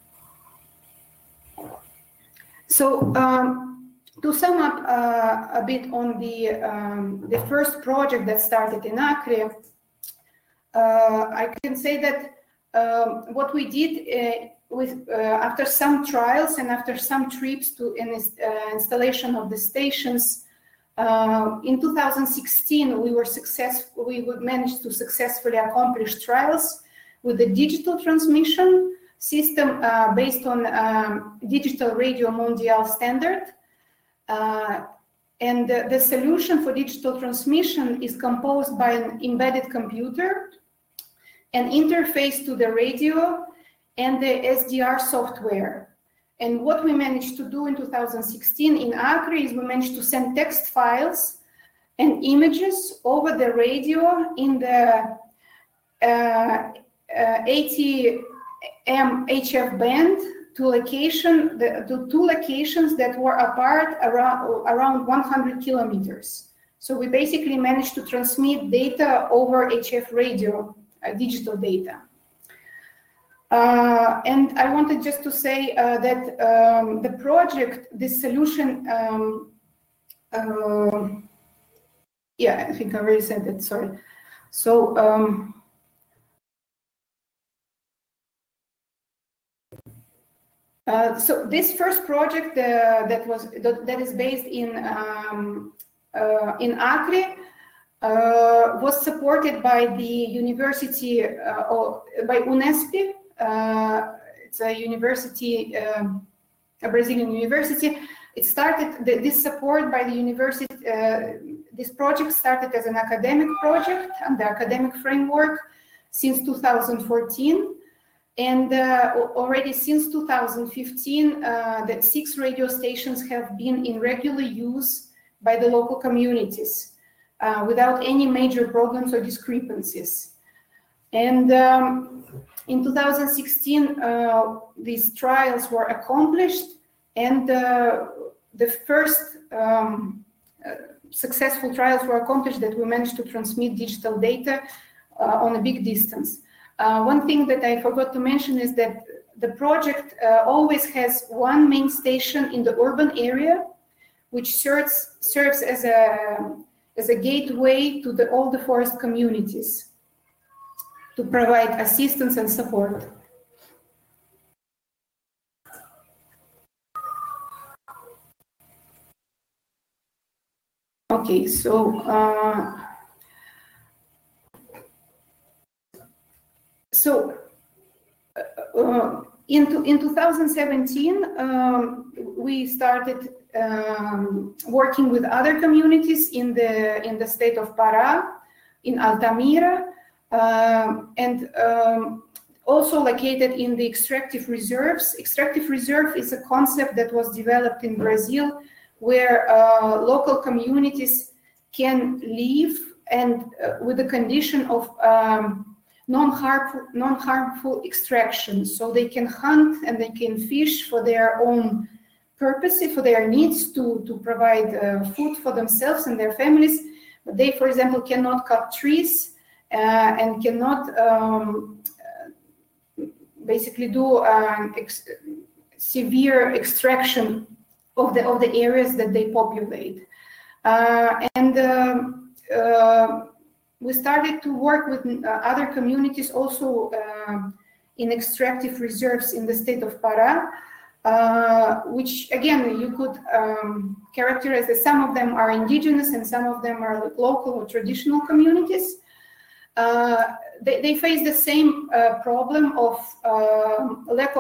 So um, to sum up uh, a bit on the, um, the first project that started in Acre, uh, I can say that um, what we did uh, with, uh, after some trials and after some trips to an uh, installation of the stations, uh, in two thousand sixteen we were successful, we would manage to successfully accomplish trials with the digital transmission system uh, based on um, Digital Radio Mondial standard. Uh, and the, the solution for digital transmission is composed by an embedded computer, an interface to the radio, and the S D R software. And what we managed to do in two thousand sixteen in Acre is we managed to send text files and images over the radio in the uh, uh, eighty M H F band to location, the, to two locations that were apart around, around one hundred kilometers. So we basically managed to transmit data over H F radio, uh, digital data. Uh, and I wanted just to say uh, that um, the project, this solution, um, uh, yeah, I think I already said that, sorry. So, um, uh, so this first project uh, that was that, that is based in um, uh, in Acre uh, was supported by the university uh, or by Unesp. Uh, it's a university, um, a Brazilian university. It started, the, this support by the university, uh, this project started as an academic project and the academic framework since two thousand fourteen. And uh, already since two thousand fifteen, uh, the six radio stations have been in regular use by the local communities uh, without any major problems or discrepancies. And um, in two thousand sixteen, uh, these trials were accomplished, and uh, the first um, uh, successful trials were accomplished that we managed to transmit digital data uh, on a big distance. Uh, one thing that I forgot to mention is that the project uh, always has one main station in the urban area, which serves, serves as, a, as a gateway to the, all the forest communities, to provide assistance and support. Okay, so uh, so uh, in, in two thousand seventeen um, we started um, working with other communities in the in the state of Pará, in Altamira. Um, and um, also located in the extractive reserves. Extractive reserve is a concept that was developed in Brazil, where uh, local communities can live and uh, with the condition of um, non-harmful, non-harmful extraction. So they can hunt and they can fish for their own purposes, for their needs, to, to provide uh, food for themselves and their families. But they, for example, cannot cut trees, Uh, and cannot um, basically do um, ex severe extraction of the of the areas that they populate. Uh, and um, uh, we started to work with uh, other communities also uh, in extractive reserves in the state of Pará, uh, which again you could um, characterize as some of them are indigenous and some of them are local or traditional communities. Uh, they, they face the same uh, problem of uh, lack of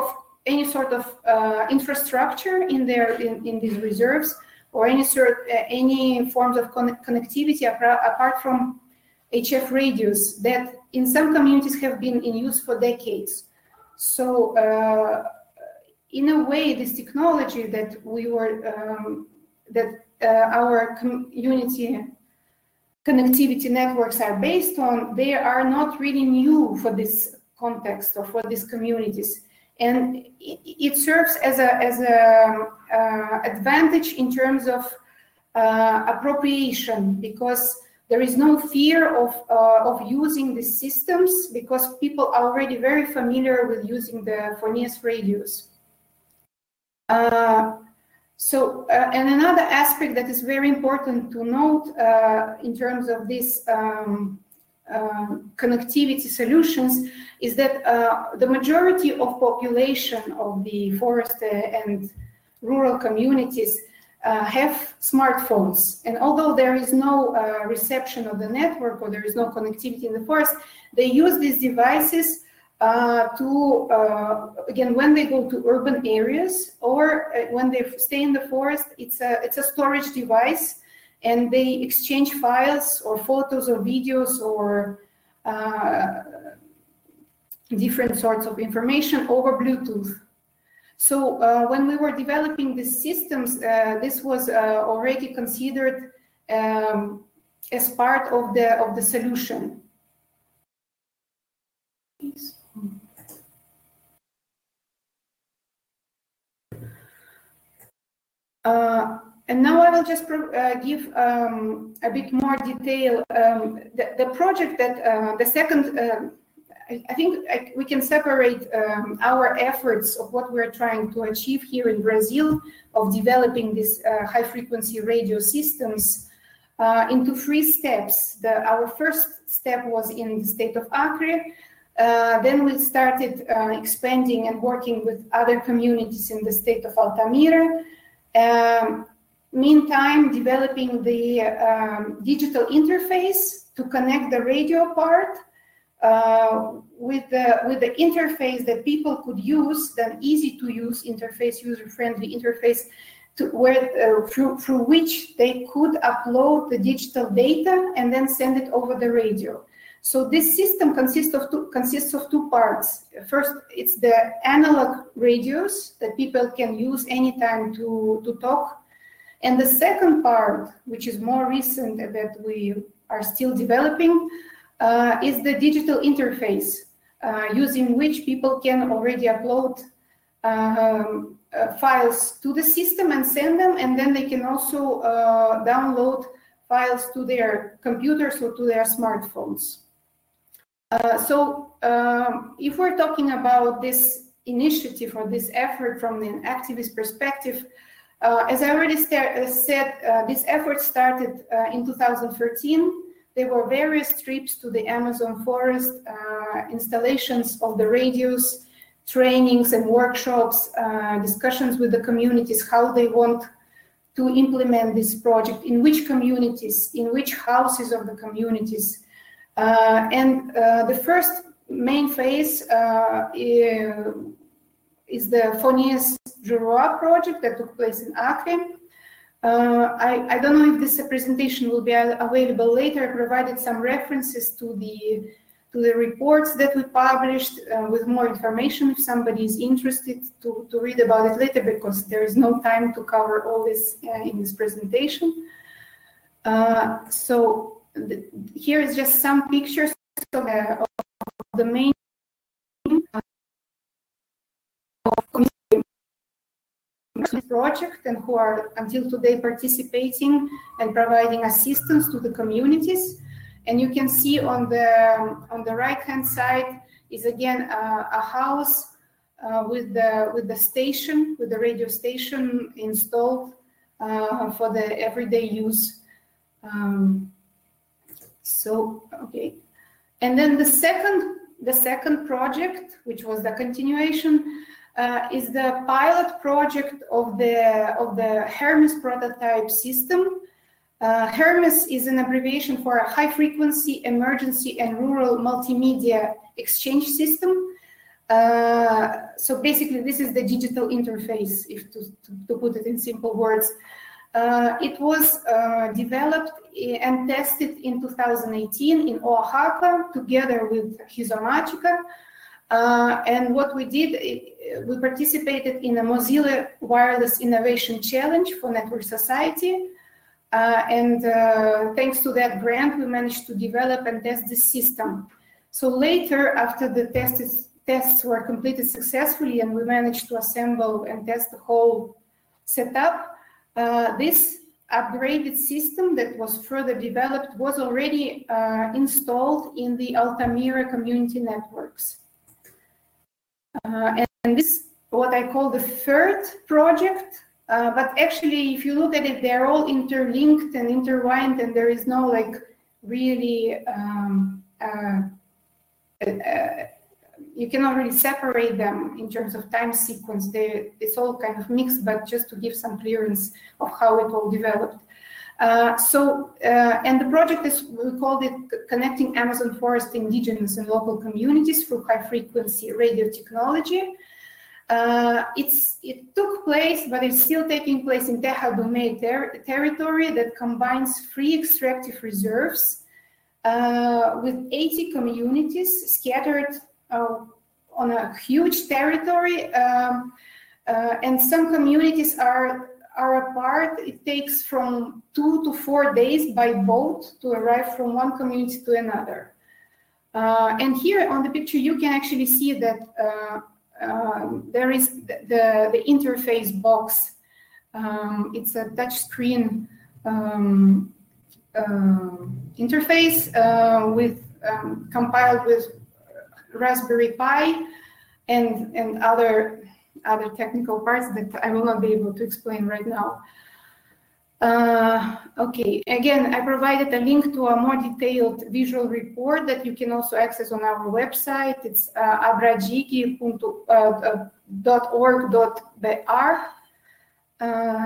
any sort of uh, infrastructure in their in, in these reserves, or any sort uh, any forms of con connectivity apart from H F radios that in some communities have been in use for decades. So uh, in a way, this technology that we were um, that uh, our community connectivity networks are based on, they are not really new for this context or for these communities, and it, it serves as a as a uh, advantage in terms of uh, appropriation, because there is no fear of uh, of using these systems, because people are already very familiar with using the Phoneas radios. Uh, So, uh, and another aspect that is very important to note uh, in terms of these um, uh, connectivity solutions is that uh, the majority of population of the forest and rural communities uh, have smartphones. And although there is no uh, reception of the network, or there is no connectivity in the forest, they use these devices Uh, to, uh, again, when they go to urban areas, or uh, when they stay in the forest, it's a, it's a storage device, and they exchange files or photos or videos or uh, different sorts of information over Bluetooth. So uh, when we were developing these systems, uh, this was uh, already considered um, as part of the, of the solution. Please. Uh, and now I will just uh, give um, a bit more detail. Um, the, the project that uh, the second, uh, I, I think I, we can separate um, our efforts of what we're trying to achieve here in Brazil of developing these uh, high frequency radio systems uh, into three steps. The, our first step was in the state of Acre. Uh, then we started uh, expanding and working with other communities in the state of Altamira. Um, meantime, developing the um, digital interface to connect the radio part uh, with the with the interface that people could use, the easy to use interface, user friendly interface, to where uh, through through which they could upload the digital data and then send it over the radio. So this system consists of two consists of two parts. First, it's the analog radios that people can use anytime to, to talk. And the second part, which is more recent that we are still developing, uh, is the digital interface, uh, using which people can already upload um, uh, files to the system and send them, and then they can also uh, download files to their computers or to their smartphones. Uh, so um, if we're talking about this initiative or this effort from an activist perspective, uh, as I already uh, said, uh, this effort started uh, in two thousand thirteen. There were various trips to the Amazon forest, uh, installations of the radios, trainings and workshops, uh, discussions with the communities, how they want to implement this project, in which communities, in which houses of the communities. Uh, and uh, the first main phase uh, is the Phoneas Juruá project that took place in Acre. Uh, I, I don't know if this presentation will be available later. I provided some references to the to the reports that we published uh, with more information if somebody is interested to, to read about it later, because there is no time to cover all this uh, in this presentation. Uh, so The, here is just some pictures of the, of the main project and who are until today participating and providing assistance to the communities. And you can see on the on the right hand side is again uh, a house uh, with the with the station, with the radio station installed uh, for the everyday use. Um, So, okay. And then the second, the second project, which was the continuation, uh, is the pilot project of the, of the Hermes prototype system. Uh, Hermes is an abbreviation for a high frequency emergency and rural multimedia exchange system. Uh, so basically, this is the digital interface, if to, to, to put it in simple words. Uh, it was uh, developed and tested in two thousand eighteen in Oaxaca together with Hizomatica. Uh, and what we did, it, we participated in a Mozilla Wireless Innovation Challenge for Network Society. Uh, and uh, thanks to that grant, we managed to develop and test this system. So later, after the tests, tests were completed successfully and we managed to assemble and test the whole setup, uh, this upgraded system that was further developed was already uh, installed in the Altamira community networks. Uh, and, and this is what I call the third project. Uh, but actually, if you look at it, they're all interlinked and intertwined, and there is no like really, um, uh, uh, you cannot really separate them in terms of time sequence. They, it's all kind of mixed, but just to give some clearance of how it all developed. Uh, so, uh, and the project is, we called it Connecting Amazon Forest Indigenous and Local Communities through High Frequency Radio Technology. Uh, it's, it took place, but it's still taking place in Teja Dumey ter territory that combines three extractive reserves uh, with eighty communities scattered uh, on a huge territory. Um, uh, and some communities are, are apart. It takes from two to four days by boat to arrive from one community to another. Uh, and here on the picture, you can actually see that uh, Um, there is the, the, the interface box. Um, it's a touch screen um, uh, interface uh, with um, compiled with Raspberry Pi and and other other technical parts that I will not be able to explain right now. Uh, okay, again, I provided a link to a more detailed visual report that you can also access on our website. It's uh, abrajigi dot org dot b r. Uh,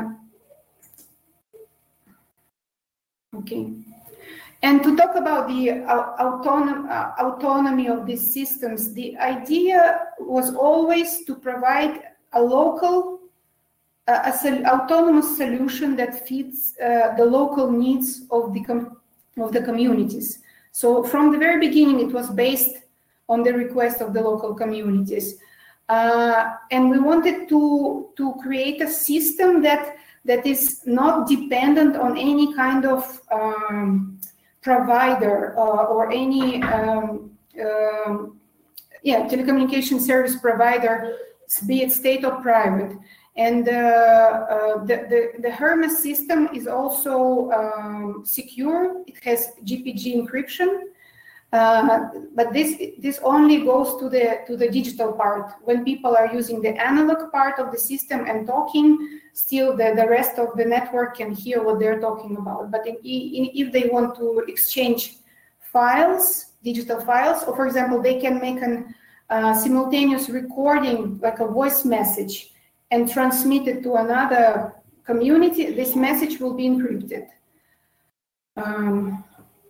okay, and to talk about the uh, autonom uh, autonomy of these systems, the idea was always to provide a local a sol autonomous solution that fits uh, the local needs of the com of the communities. So from the very beginning, it was based on the request of the local communities, uh, and we wanted to to create a system that that is not dependent on any kind of um, provider uh, or any um, uh, yeah telecommunication service provider, be it state or private. And uh, uh, the, the, the Hermes system is also um, secure. It has G P G encryption, uh, but this this only goes to the to the digital part. When people are using the analog part of the system and talking, still the, the rest of the network can hear what they're talking about. But in, in, if they want to exchange files, digital files, or for example, they can make an uh, simultaneous recording, like a voice message, and transmit it to another community, this message will be encrypted. Um,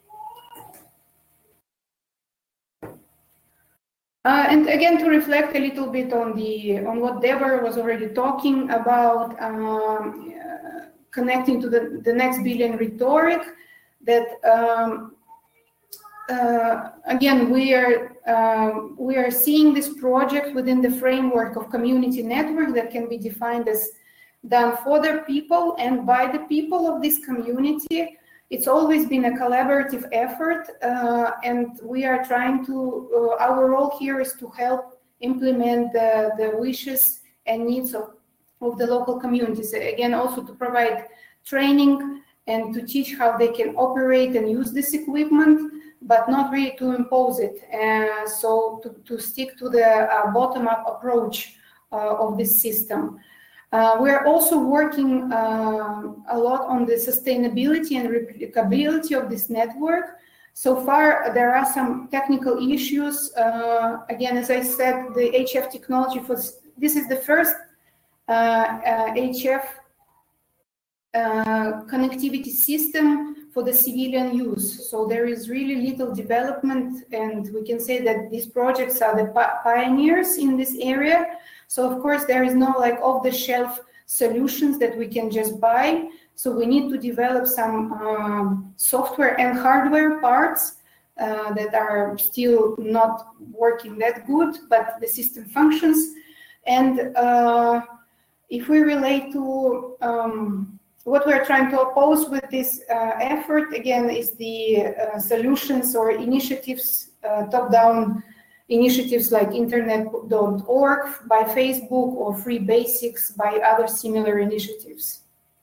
uh, and again, to reflect a little bit on the on what Deborah was already talking about, um, uh, connecting to the, the next billion rhetoric, that um, uh, again, we are uh, we are seeing this project within the framework of community network that can be defined as done for the people and by the people of this community. It's always been a collaborative effort, uh, and we are trying to, uh, our role here is to help implement the, the wishes and needs of, of the local communities. Again, also to provide training and to teach how they can operate and use this equipment, but not really to impose it. Uh, so to, to stick to the uh, bottom-up approach uh, of this system. Uh, we're also working uh, a lot on the sustainability and replicability of this network. So far, there are some technical issues. Uh, again, as I said, the H F technology, for this is the first uh, uh, H F uh, connectivity system for the civilian use. So there is really little development, and we can say that these projects are the pioneers in this area. So of course there is no like off-the-shelf solutions that we can just buy. So we need to develop some um, software and hardware parts uh, that are still not working that good, but the system functions. And uh, if we relate to um, what we're trying to oppose with this uh, effort, again, is the uh, solutions or initiatives, uh, top-down initiatives like internet dot org by Facebook or Free Basics by other similar initiatives.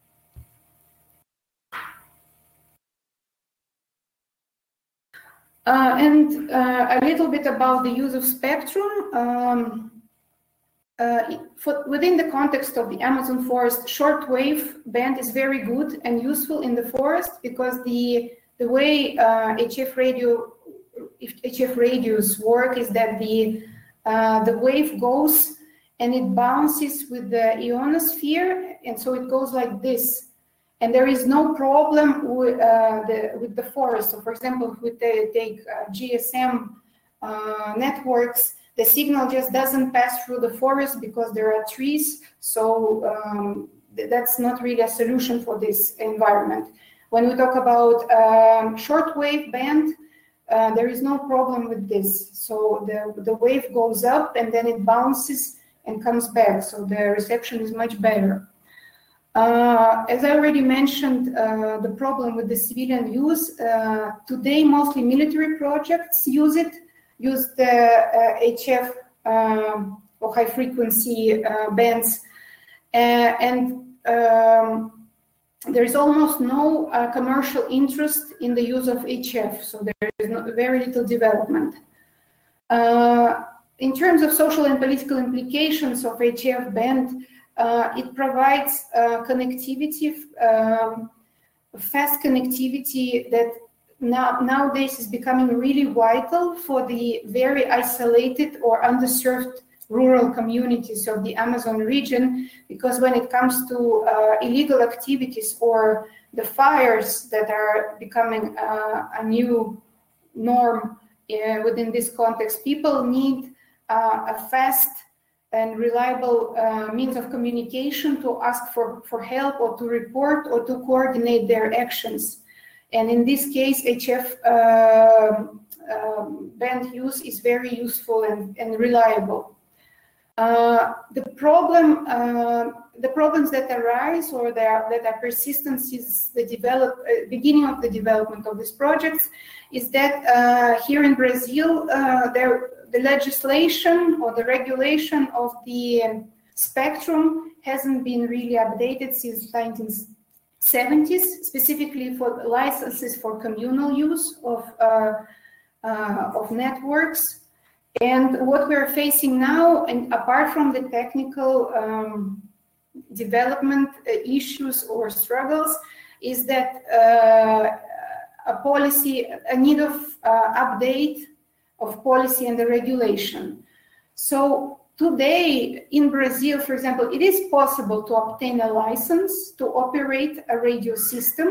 Uh, and uh, a little bit about the use of spectrum. Um, Uh, for, within the context of the Amazon forest, shortwave band is very good and useful in the forest because the the way uh, H F radio, H F radios work is that the uh, the wave goes and it bounces with the ionosphere, and so it goes like this. And there is no problem with uh, the with the forest. So, for example, with the take uh, G S M uh, networks, the signal just doesn't pass through the forest because there are trees. So um, th that's not really a solution for this environment. When we talk about um, shortwave band, uh, there is no problem with this. So the, the wave goes up and then it bounces and comes back. So the reception is much better. Uh, as I already mentioned, uh, the problem with the civilian use, uh, today mostly military projects use it. Use the uh, H F um, or high frequency uh, bands, uh, and um, there is almost no uh, commercial interest in the use of H F, so there is no, very little development. Uh, in terms of social and political implications of H F band, uh, it provides uh, connectivity, um, fast connectivity that Now, nowadays is becoming really vital for the very isolated or underserved rural communities of the Amazon region, because when it comes to uh, illegal activities or the fires that are becoming uh, a new norm uh, within this context, people need uh, a fast and reliable uh, means of communication to ask for, for help or to report or to coordinate their actions. And in this case, H F uh, um, band use is very useful and, and reliable. Uh, the problem, uh, the problems that arise or that are, that are persistent since the develop, uh, beginning of the development of these projects is that uh, here in Brazil, uh, there, the legislation or the regulation of the um, spectrum hasn't been really updated since nineteen seventies, specifically for licenses for communal use of, uh, uh, of networks. And what we're facing now, and apart from the technical um, development uh, issues or struggles, is that uh, a policy, a need of uh, update of policy and the regulation. So today in Brazil, for example, it is possible to obtain a license to operate a radio system.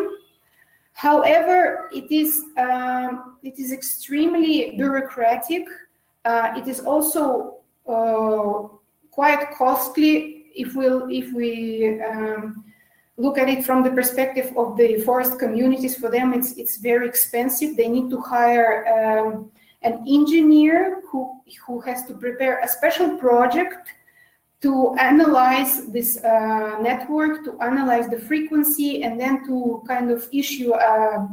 However, it is um, it is extremely bureaucratic. Uh, it is also uh, quite costly if we if we um, look at it from the perspective of the forest communities. For them, it's it's very expensive. They need to hire Um, an engineer who, who has to prepare a special project to analyze this uh, network, to analyze the frequency, and then to kind of issue a,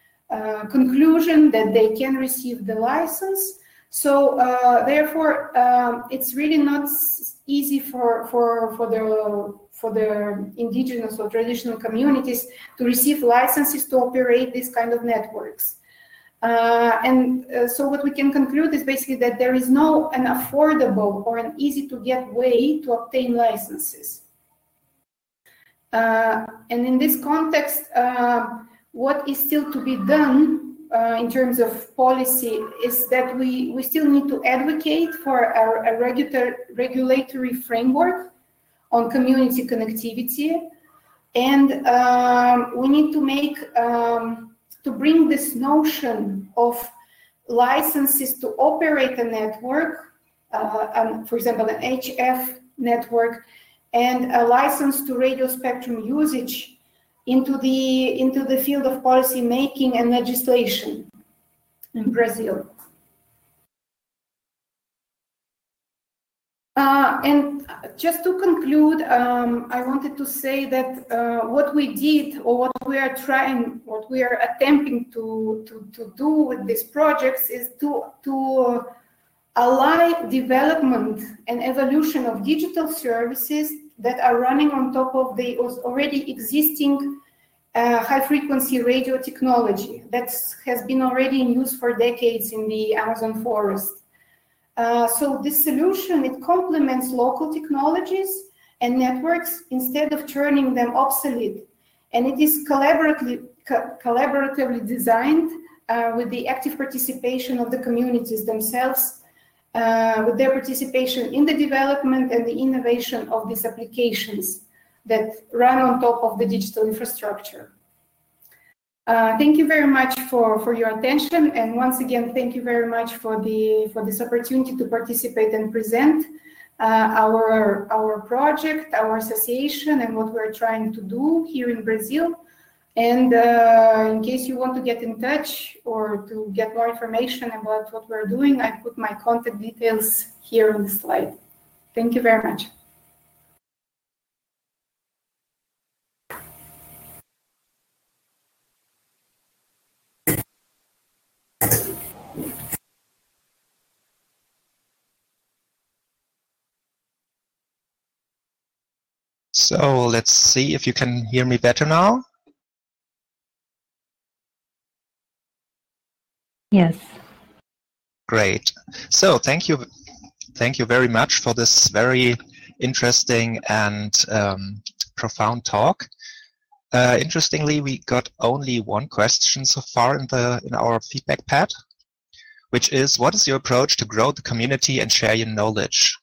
a conclusion that they can receive the license. So uh, therefore, um, it's really not easy for, for, for, the, for the indigenous or traditional communities to receive licenses to operate this kind of networks. Uh, and uh, so what we can conclude is basically that there is no an affordable or an easy to get way to obtain licenses. Uh, and in this context, uh, what is still to be done uh, in terms of policy is that we, we still need to advocate for a, a regular, regulatory framework on community connectivity. And um, we need to make um, to bring this notion of licenses to operate a network, uh, and for example, an H F network, and a license to radio spectrum usage into the, into the field of policy making and legislation in Brazil. Uh, and just to conclude, um, I wanted to say that uh, what we did, or what we are trying, what we are attempting to, to, to do with these projects is to, to ally development and evolution of digital services that are running on top of the already existing uh, high-frequency radio technology that has been already in use for decades in the Amazon forest. Uh, so this solution, it complements local technologies and networks instead of turning them obsolete. And it is collaboratively, co collaboratively designed uh, with the active participation of the communities themselves, uh, with their participation in the development and the innovation of these applications that run on top of the digital infrastructure. Uh, thank you very much for, for your attention, and once again, thank you very much for the for this opportunity to participate and present uh, our our project, our association, and what we're trying to do here in Brazil. And uh, in case you want to get in touch or to get more information about what we're doing, I put my contact details here on the slide. Thank you very much. So let's see if you can hear me better now. Yes. Great. So thank you, thank you very much for this very interesting and um, profound talk. Uh, interestingly, we got only one question so far in the in our feedback pad, which is, what is your approach to grow the community and share your knowledge?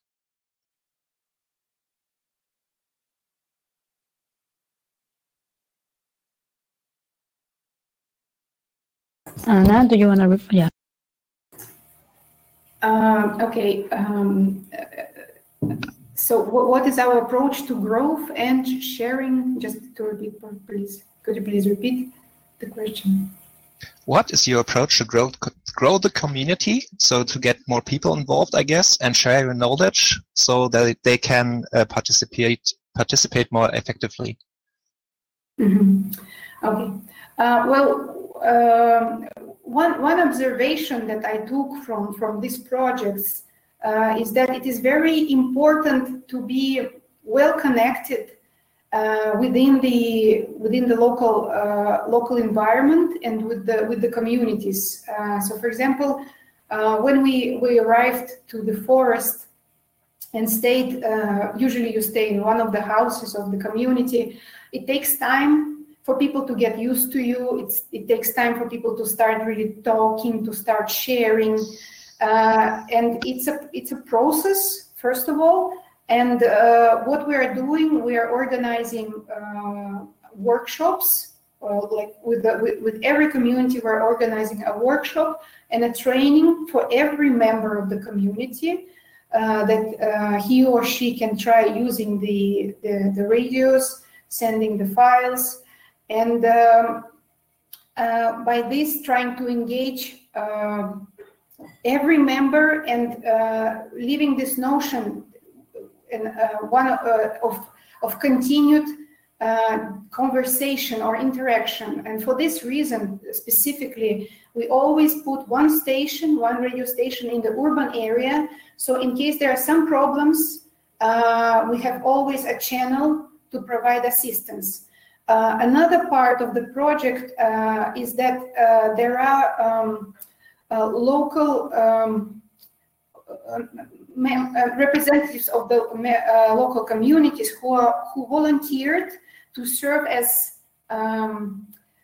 Anna, do you want to? Yeah. Um, okay. Um, so, what, what is our approach to growth and sharing? Just to repeat, please. Could you please repeat the question? What is your approach to grow grow the community? So to get more people involved, I guess, and share your knowledge so that they can uh, participate participate more effectively. Mm-hmm. Okay. Uh, well. Um, one, one observation that I took from, from these projects uh, is that it is very important to be well connected uh, within the within the local uh, local environment and with the with the communities. Uh, so, for example, uh, when we we arrived to the forest and stayed, uh, usually you stay in one of the houses of the community. It takes time for people to get used to you. It's, it takes time for people to start really talking, to start sharing, uh, and it's a it's a process, first of all. And uh, what we are doing, we are organizing uh, workshops, uh, like with, the, with with every community. We're organizing a workshop and a training for every member of the community uh, that uh, he or she can try using the the, the radios, sending the files. And um, uh, by this, trying to engage uh, every member and uh, leaving this notion in, uh, one uh, of, of continued uh, conversation or interaction. And for this reason, specifically, we always put one station, one radio station in the urban area. So in case there are some problems, uh, we have always a channel to provide assistance. Uh, another part of the project uh, is that uh, there are um, uh, local um, uh, representatives of the uh, local communities who are who volunteered to serve as um,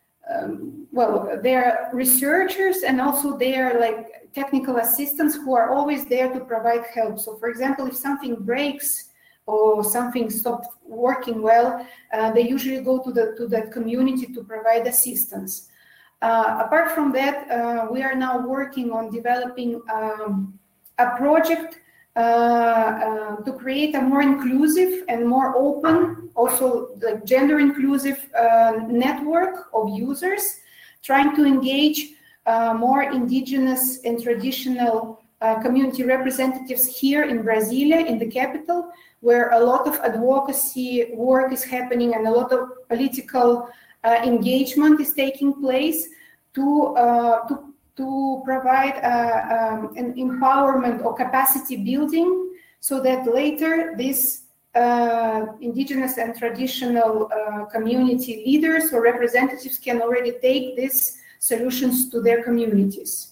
um, well, they're researchers and also they're like technical assistants who are always there to provide help. So, for example, if something breaks or something stopped working well, uh, they usually go to the to that community to provide assistance. Uh, apart from that, uh, we are now working on developing um, a project uh, uh, to create a more inclusive and more open, also like gender inclusive uh, network of users, trying to engage uh, more indigenous and traditional uh, community representatives here in Brasilia, in the capital, where a lot of advocacy work is happening and a lot of political uh, engagement is taking place to, uh, to, to provide uh, um, an empowerment or capacity building so that later these uh, indigenous and traditional uh, community leaders or representatives can already take these solutions to their communities.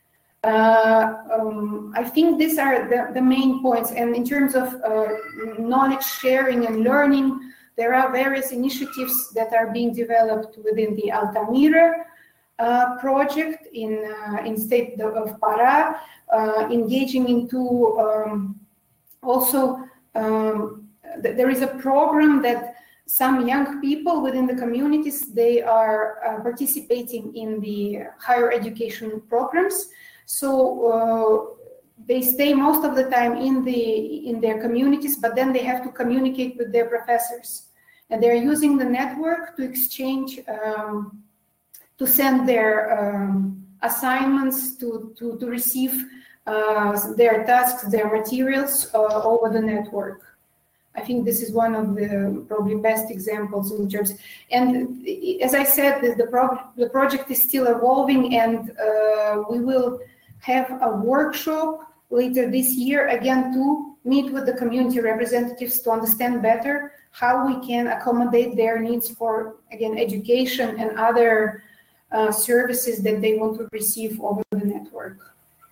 Uh, um, I think these are the, the main points. And in terms of uh, knowledge sharing and learning, there are various initiatives that are being developed within the Altamira uh, project in uh, in state of Pará, uh, engaging into um, also um, th there is a program that some young people within the communities, they are uh, participating in the higher education programs. So uh, they stay most of the time in the in their communities, but then they have to communicate with their professors, and they're using the network to exchange, um, to send their um, assignments, to to to receive uh, their tasks, their materials uh, over the network. I think this is one of the probably best examples in terms. And as I said, the the, pro the project is still evolving, and uh, we will have a workshop later this year, again, to meet with the community representatives to understand better how we can accommodate their needs for, again, education and other uh, services that they want to receive over the network.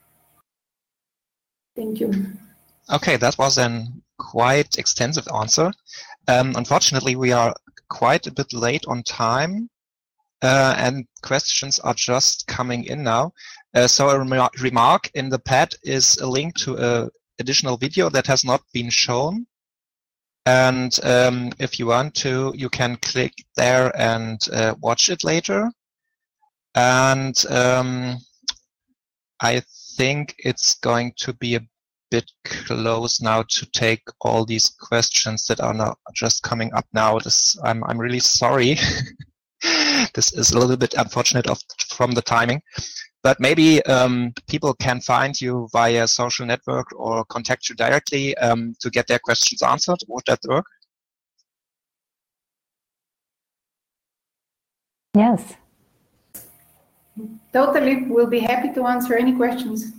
Thank you. Okay, that was a quite extensive answer. Um, unfortunately, we are quite a bit late on time, uh, and questions are just coming in now. Uh, so a remar remark in the pad is a link to an additional video that has not been shown. And um, if you want to, you can click there and uh, watch it later. And um, I think it's going to be a bit close now to take all these questions that are now just coming up now. This, I'm, I'm really sorry. This is a little bit unfortunate of, from the timing. But maybe um, people can find you via social network or contact you directly um, to get their questions answered. Would that work? Yes. Totally. We'll be happy to answer any questions.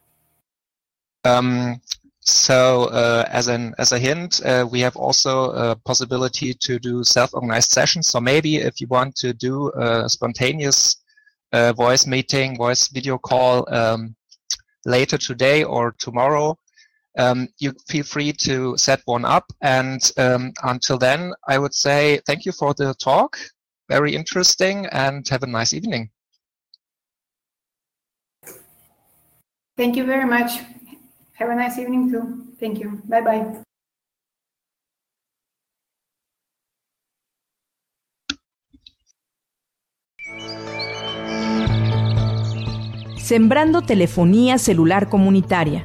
Um, so uh, as an as a hint, uh, we have also a possibility to do self-organized sessions. So maybe if you want to do a spontaneous Uh, voice meeting, voice video call um, later today or tomorrow, um, you feel free to set one up. And um, until then, I would say thank you for the talk. Very interesting, and have a nice evening. Thank you very much. Have a nice evening too. Thank you. Bye-bye. Sembrando telefonía celular comunitaria.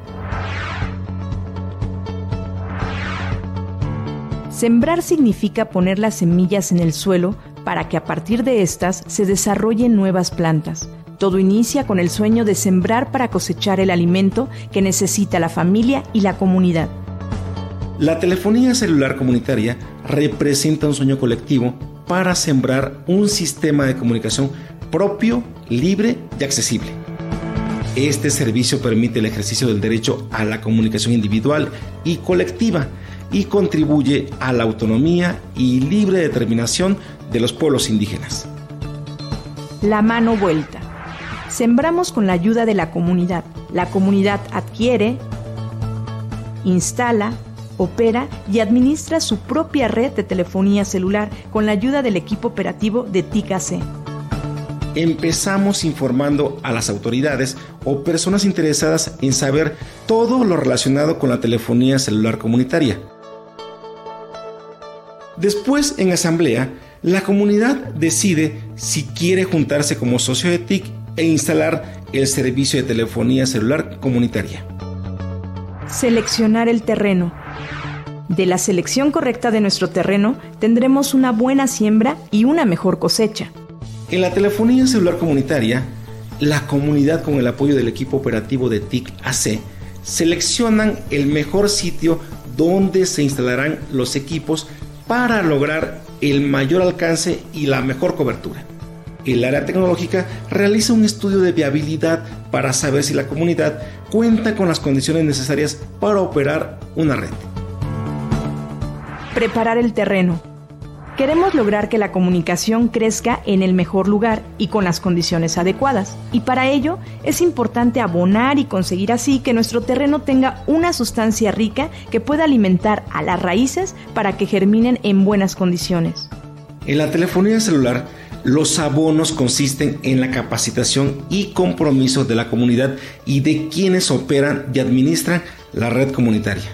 Sembrar significa poner las semillas en el suelo para que a partir de estas se desarrollen nuevas plantas. Todo inicia con el sueño de sembrar para cosechar el alimento que necesita la familia y la comunidad. La telefonía celular comunitaria representa un sueño colectivo para sembrar un sistema de comunicación propio, libre y accesible. Este servicio permite el ejercicio del derecho a la comunicación individual y colectiva y contribuye a la autonomía y libre determinación de los pueblos indígenas. La mano vuelta. Sembramos con la ayuda de la comunidad. La comunidad adquiere, instala, opera y administra su propia red de telefonía celular con la ayuda del equipo operativo de T I C A C. Empezamos informando a las autoridades o personas interesadas en saber todo lo relacionado con la telefonía celular comunitaria. Después, en asamblea, La comunidad decide si quiere juntarse como socio de T I C e instalar el servicio de telefonía celular comunitaria. Seleccionar el terreno. De la selección correcta de nuestro terreno, tendremos una buena siembra y una mejor cosecha. En la telefonía celular comunitaria, la comunidad, con el apoyo del equipo operativo de T I C A C, seleccionan el mejor sitio donde se instalarán los equipos para lograr el mayor alcance y la mejor cobertura. El área tecnológica realiza un estudio de viabilidad para saber si la comunidad cuenta con las condiciones necesarias para operar una red. Preparar el terreno. Queremos lograr que la comunicación crezca en el mejor lugar y con las condiciones adecuadas. Y para ello es importante abonar y conseguir así que nuestro terreno tenga una sustancia rica que pueda alimentar a las raíces para que germinen en buenas condiciones. En la telefonía celular, los abonos consisten en la capacitación y compromiso de la comunidad y de quienes operan y administran la red comunitaria.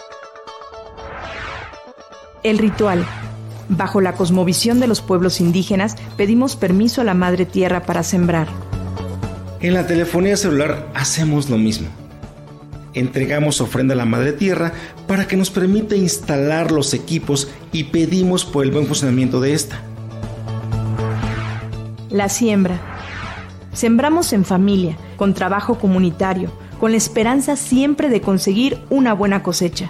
El ritual. Bajo la cosmovisión de los pueblos indígenas, pedimos permiso a la Madre Tierra para sembrar. En la telefonía celular hacemos lo mismo. Entregamos ofrenda a la Madre Tierra para que nos permita instalar los equipos y pedimos por el buen funcionamiento de esta. La siembra. Sembramos en familia, con trabajo comunitario, con la esperanza siempre de conseguir una buena cosecha.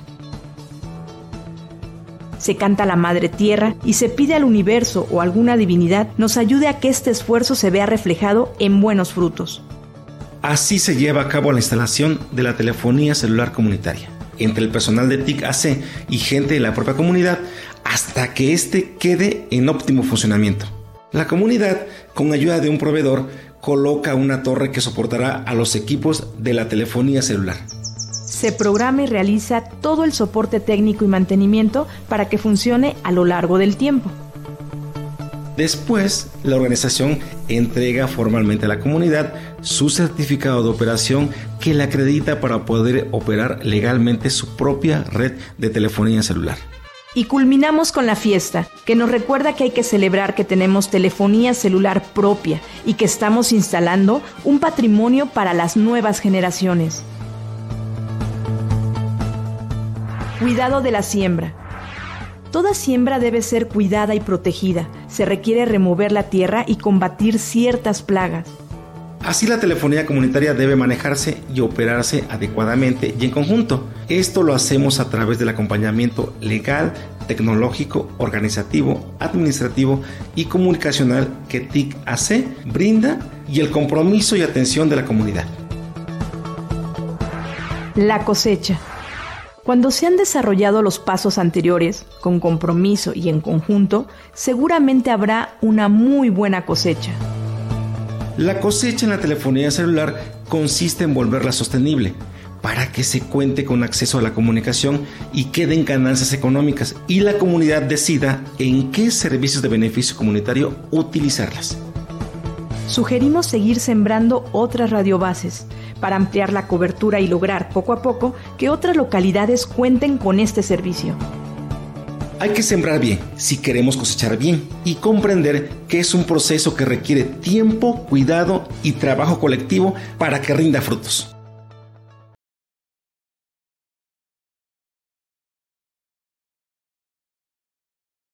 Se canta a la Madre Tierra y se pide al universo o alguna divinidad nos ayude a que este esfuerzo se vea reflejado en buenos frutos. Así se lleva a cabo la instalación de la telefonía celular comunitaria entre el personal de T I C A C y gente de la propia comunidad hasta que éste quede en óptimo funcionamiento. La comunidad, con ayuda de un proveedor, coloca una torre que soportará a los equipos de la telefonía celular. Se programa y realiza todo el soporte técnico y mantenimiento para que funcione a lo largo del tiempo. Después, la organización entrega formalmente a la comunidad su certificado de operación que le acredita para poder operar legalmente su propia red de telefonía celular. Y culminamos con la fiesta, que nos recuerda que hay que celebrar que tenemos telefonía celular propia y que estamos instalando un patrimonio para las nuevas generaciones. Cuidado de la siembra. Toda siembra debe ser cuidada y protegida. Se requiere remover la tierra y combatir ciertas plagas. Así la telefonía comunitaria debe manejarse y operarse adecuadamente y en conjunto. Esto lo hacemos a través del acompañamiento legal, tecnológico, organizativo, administrativo y comunicacional que T I C A C brinda y el compromiso y atención de la comunidad. La cosecha. Cuando se han desarrollado los pasos anteriores, con compromiso y en conjunto, seguramente habrá una muy buena cosecha. La cosecha en la telefonía celular consiste en volverla sostenible, para que se cuente con acceso a la comunicación y queden ganancias económicas y la comunidad decida en qué servicios de beneficio comunitario utilizarlas. Sugerimos seguir sembrando otras radiobases para ampliar la cobertura y lograr poco a poco que otras localidades cuenten con este servicio. Hay que sembrar bien si queremos cosechar bien y comprender que es un proceso que requiere tiempo, cuidado y trabajo colectivo para que rinda frutos.